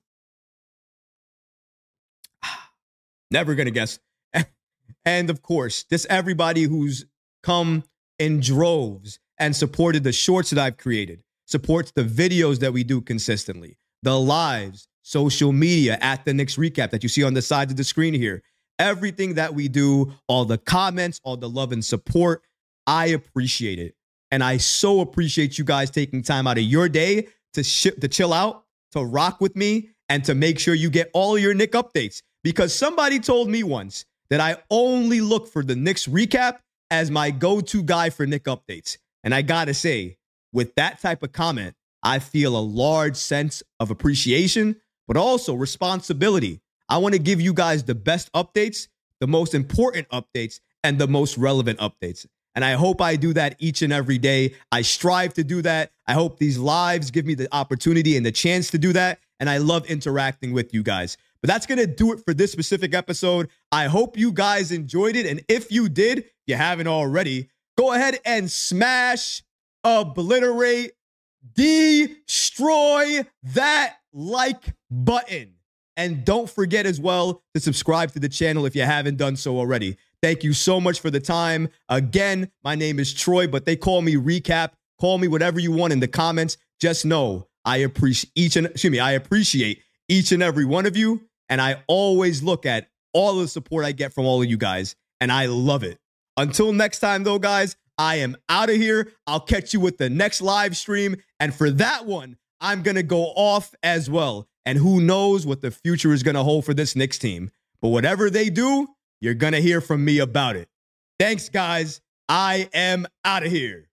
Never going to guess. And of course, just everybody who's come in droves and supported the shorts that I've created, supports the videos that we do consistently, the lives, social media at the Knicks Recap that you see on the side of the screen here. Everything that we do, all the comments, all the love and support, I appreciate it. And I so appreciate you guys taking time out of your day to chill out, to rock with me, and to make sure you get all your Knicks updates. Because somebody told me once that I only look for the Knicks Recap as my go-to guy for Knicks updates. And I gotta say, with that type of comment, I feel a large sense of appreciation, but also responsibility. I want to give you guys the best updates, the most important updates, and the most relevant updates. And I hope I do that each and every day. I strive to do that. I hope these lives give me the opportunity and the chance to do that. And I love interacting with you guys. But that's going to do it for this specific episode. I hope you guys enjoyed it. And if you did, if you haven't already, go ahead and smash, obliterate, destroy that like button. And don't forget as well to subscribe to the channel if you haven't done so already. Thank you so much for the time. Again, my name is Troy, but they call me Recap. Call me whatever you want in the comments. Just know I appreciate each and every one of you. And I always look at all the support I get from all of you guys. And I love it. Until next time, though, guys, I am out of here. I'll catch you with the next live stream. And for that one, I'm going to go off as well. And who knows what the future is going to hold for this Knicks team. But whatever they do, you're going to hear from me about it. Thanks, guys. I am out of here.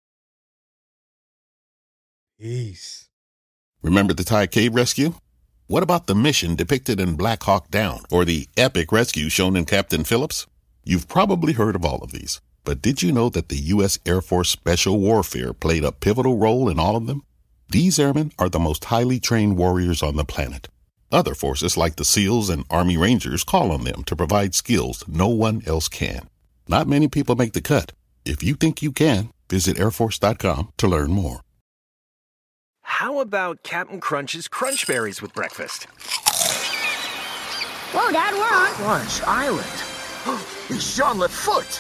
Peace. Remember the Thai cave rescue? What about the mission depicted in Black Hawk Down or the epic rescue shown in Captain Phillips? You've probably heard of all of these, but did you know that the U.S. Air Force Special Warfare played a pivotal role in all of them? These airmen are the most highly trained warriors on the planet. Other forces like the SEALs and Army Rangers call on them to provide skills no one else can. Not many people make the cut. If you think you can, visit airforce.com to learn more. How about Captain Crunch's Crunch Berries with breakfast? Whoa, Dad, we're on Crunch Island. It's Jean-Luc Foot.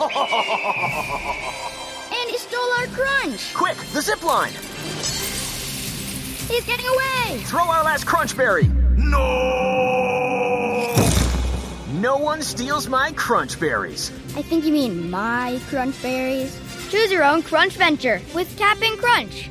And he stole our crunch. Quick, the zip line. He's getting away. Throw our last Crunch Berry. No! No one steals my Crunch Berries. I think you mean my crunch berries. Choose your own crunch venture with Cap'n Crunch.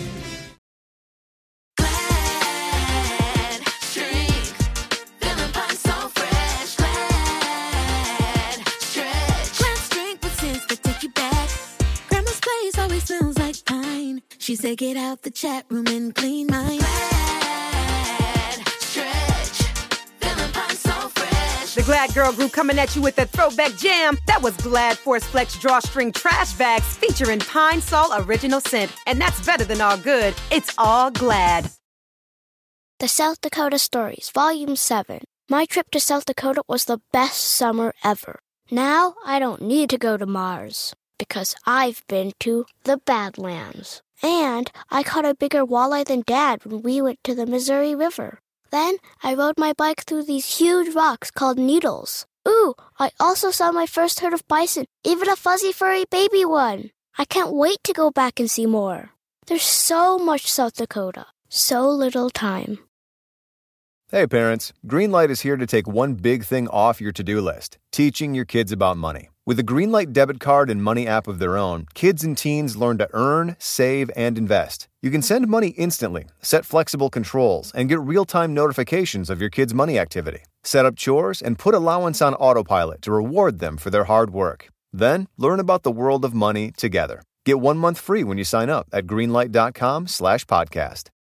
She said, get out the chat room and clean mine. Glad, stretch, feeling fine, so fresh. The Glad Girl Group coming at you with a throwback jam. That was Glad Force Flex Drawstring Trash Bags featuring Pine Sol Original Scent. And that's better than all good. It's all Glad. The South Dakota Stories, Volume 7. My trip to South Dakota was the best summer ever. Now I don't need to go to Mars, because I've been to the Badlands. And I caught a bigger walleye than Dad when we went to the Missouri River. Then I rode my bike through these huge rocks called needles. Ooh, I also saw my first herd of bison, even a fuzzy furry baby one. I can't wait to go back and see more. There's so much South Dakota, so little time. Hey parents, Greenlight is here to take one big thing off your to-do list, teaching your kids about money. With a Greenlight debit card and money app of their own, kids and teens learn to earn, save, and invest. You can send money instantly, set flexible controls, and get real-time notifications of your kids' money activity. Set up chores and put allowance on autopilot to reward them for their hard work. Then, learn about the world of money together. Get 1 month free when you sign up at greenlight.com/podcast.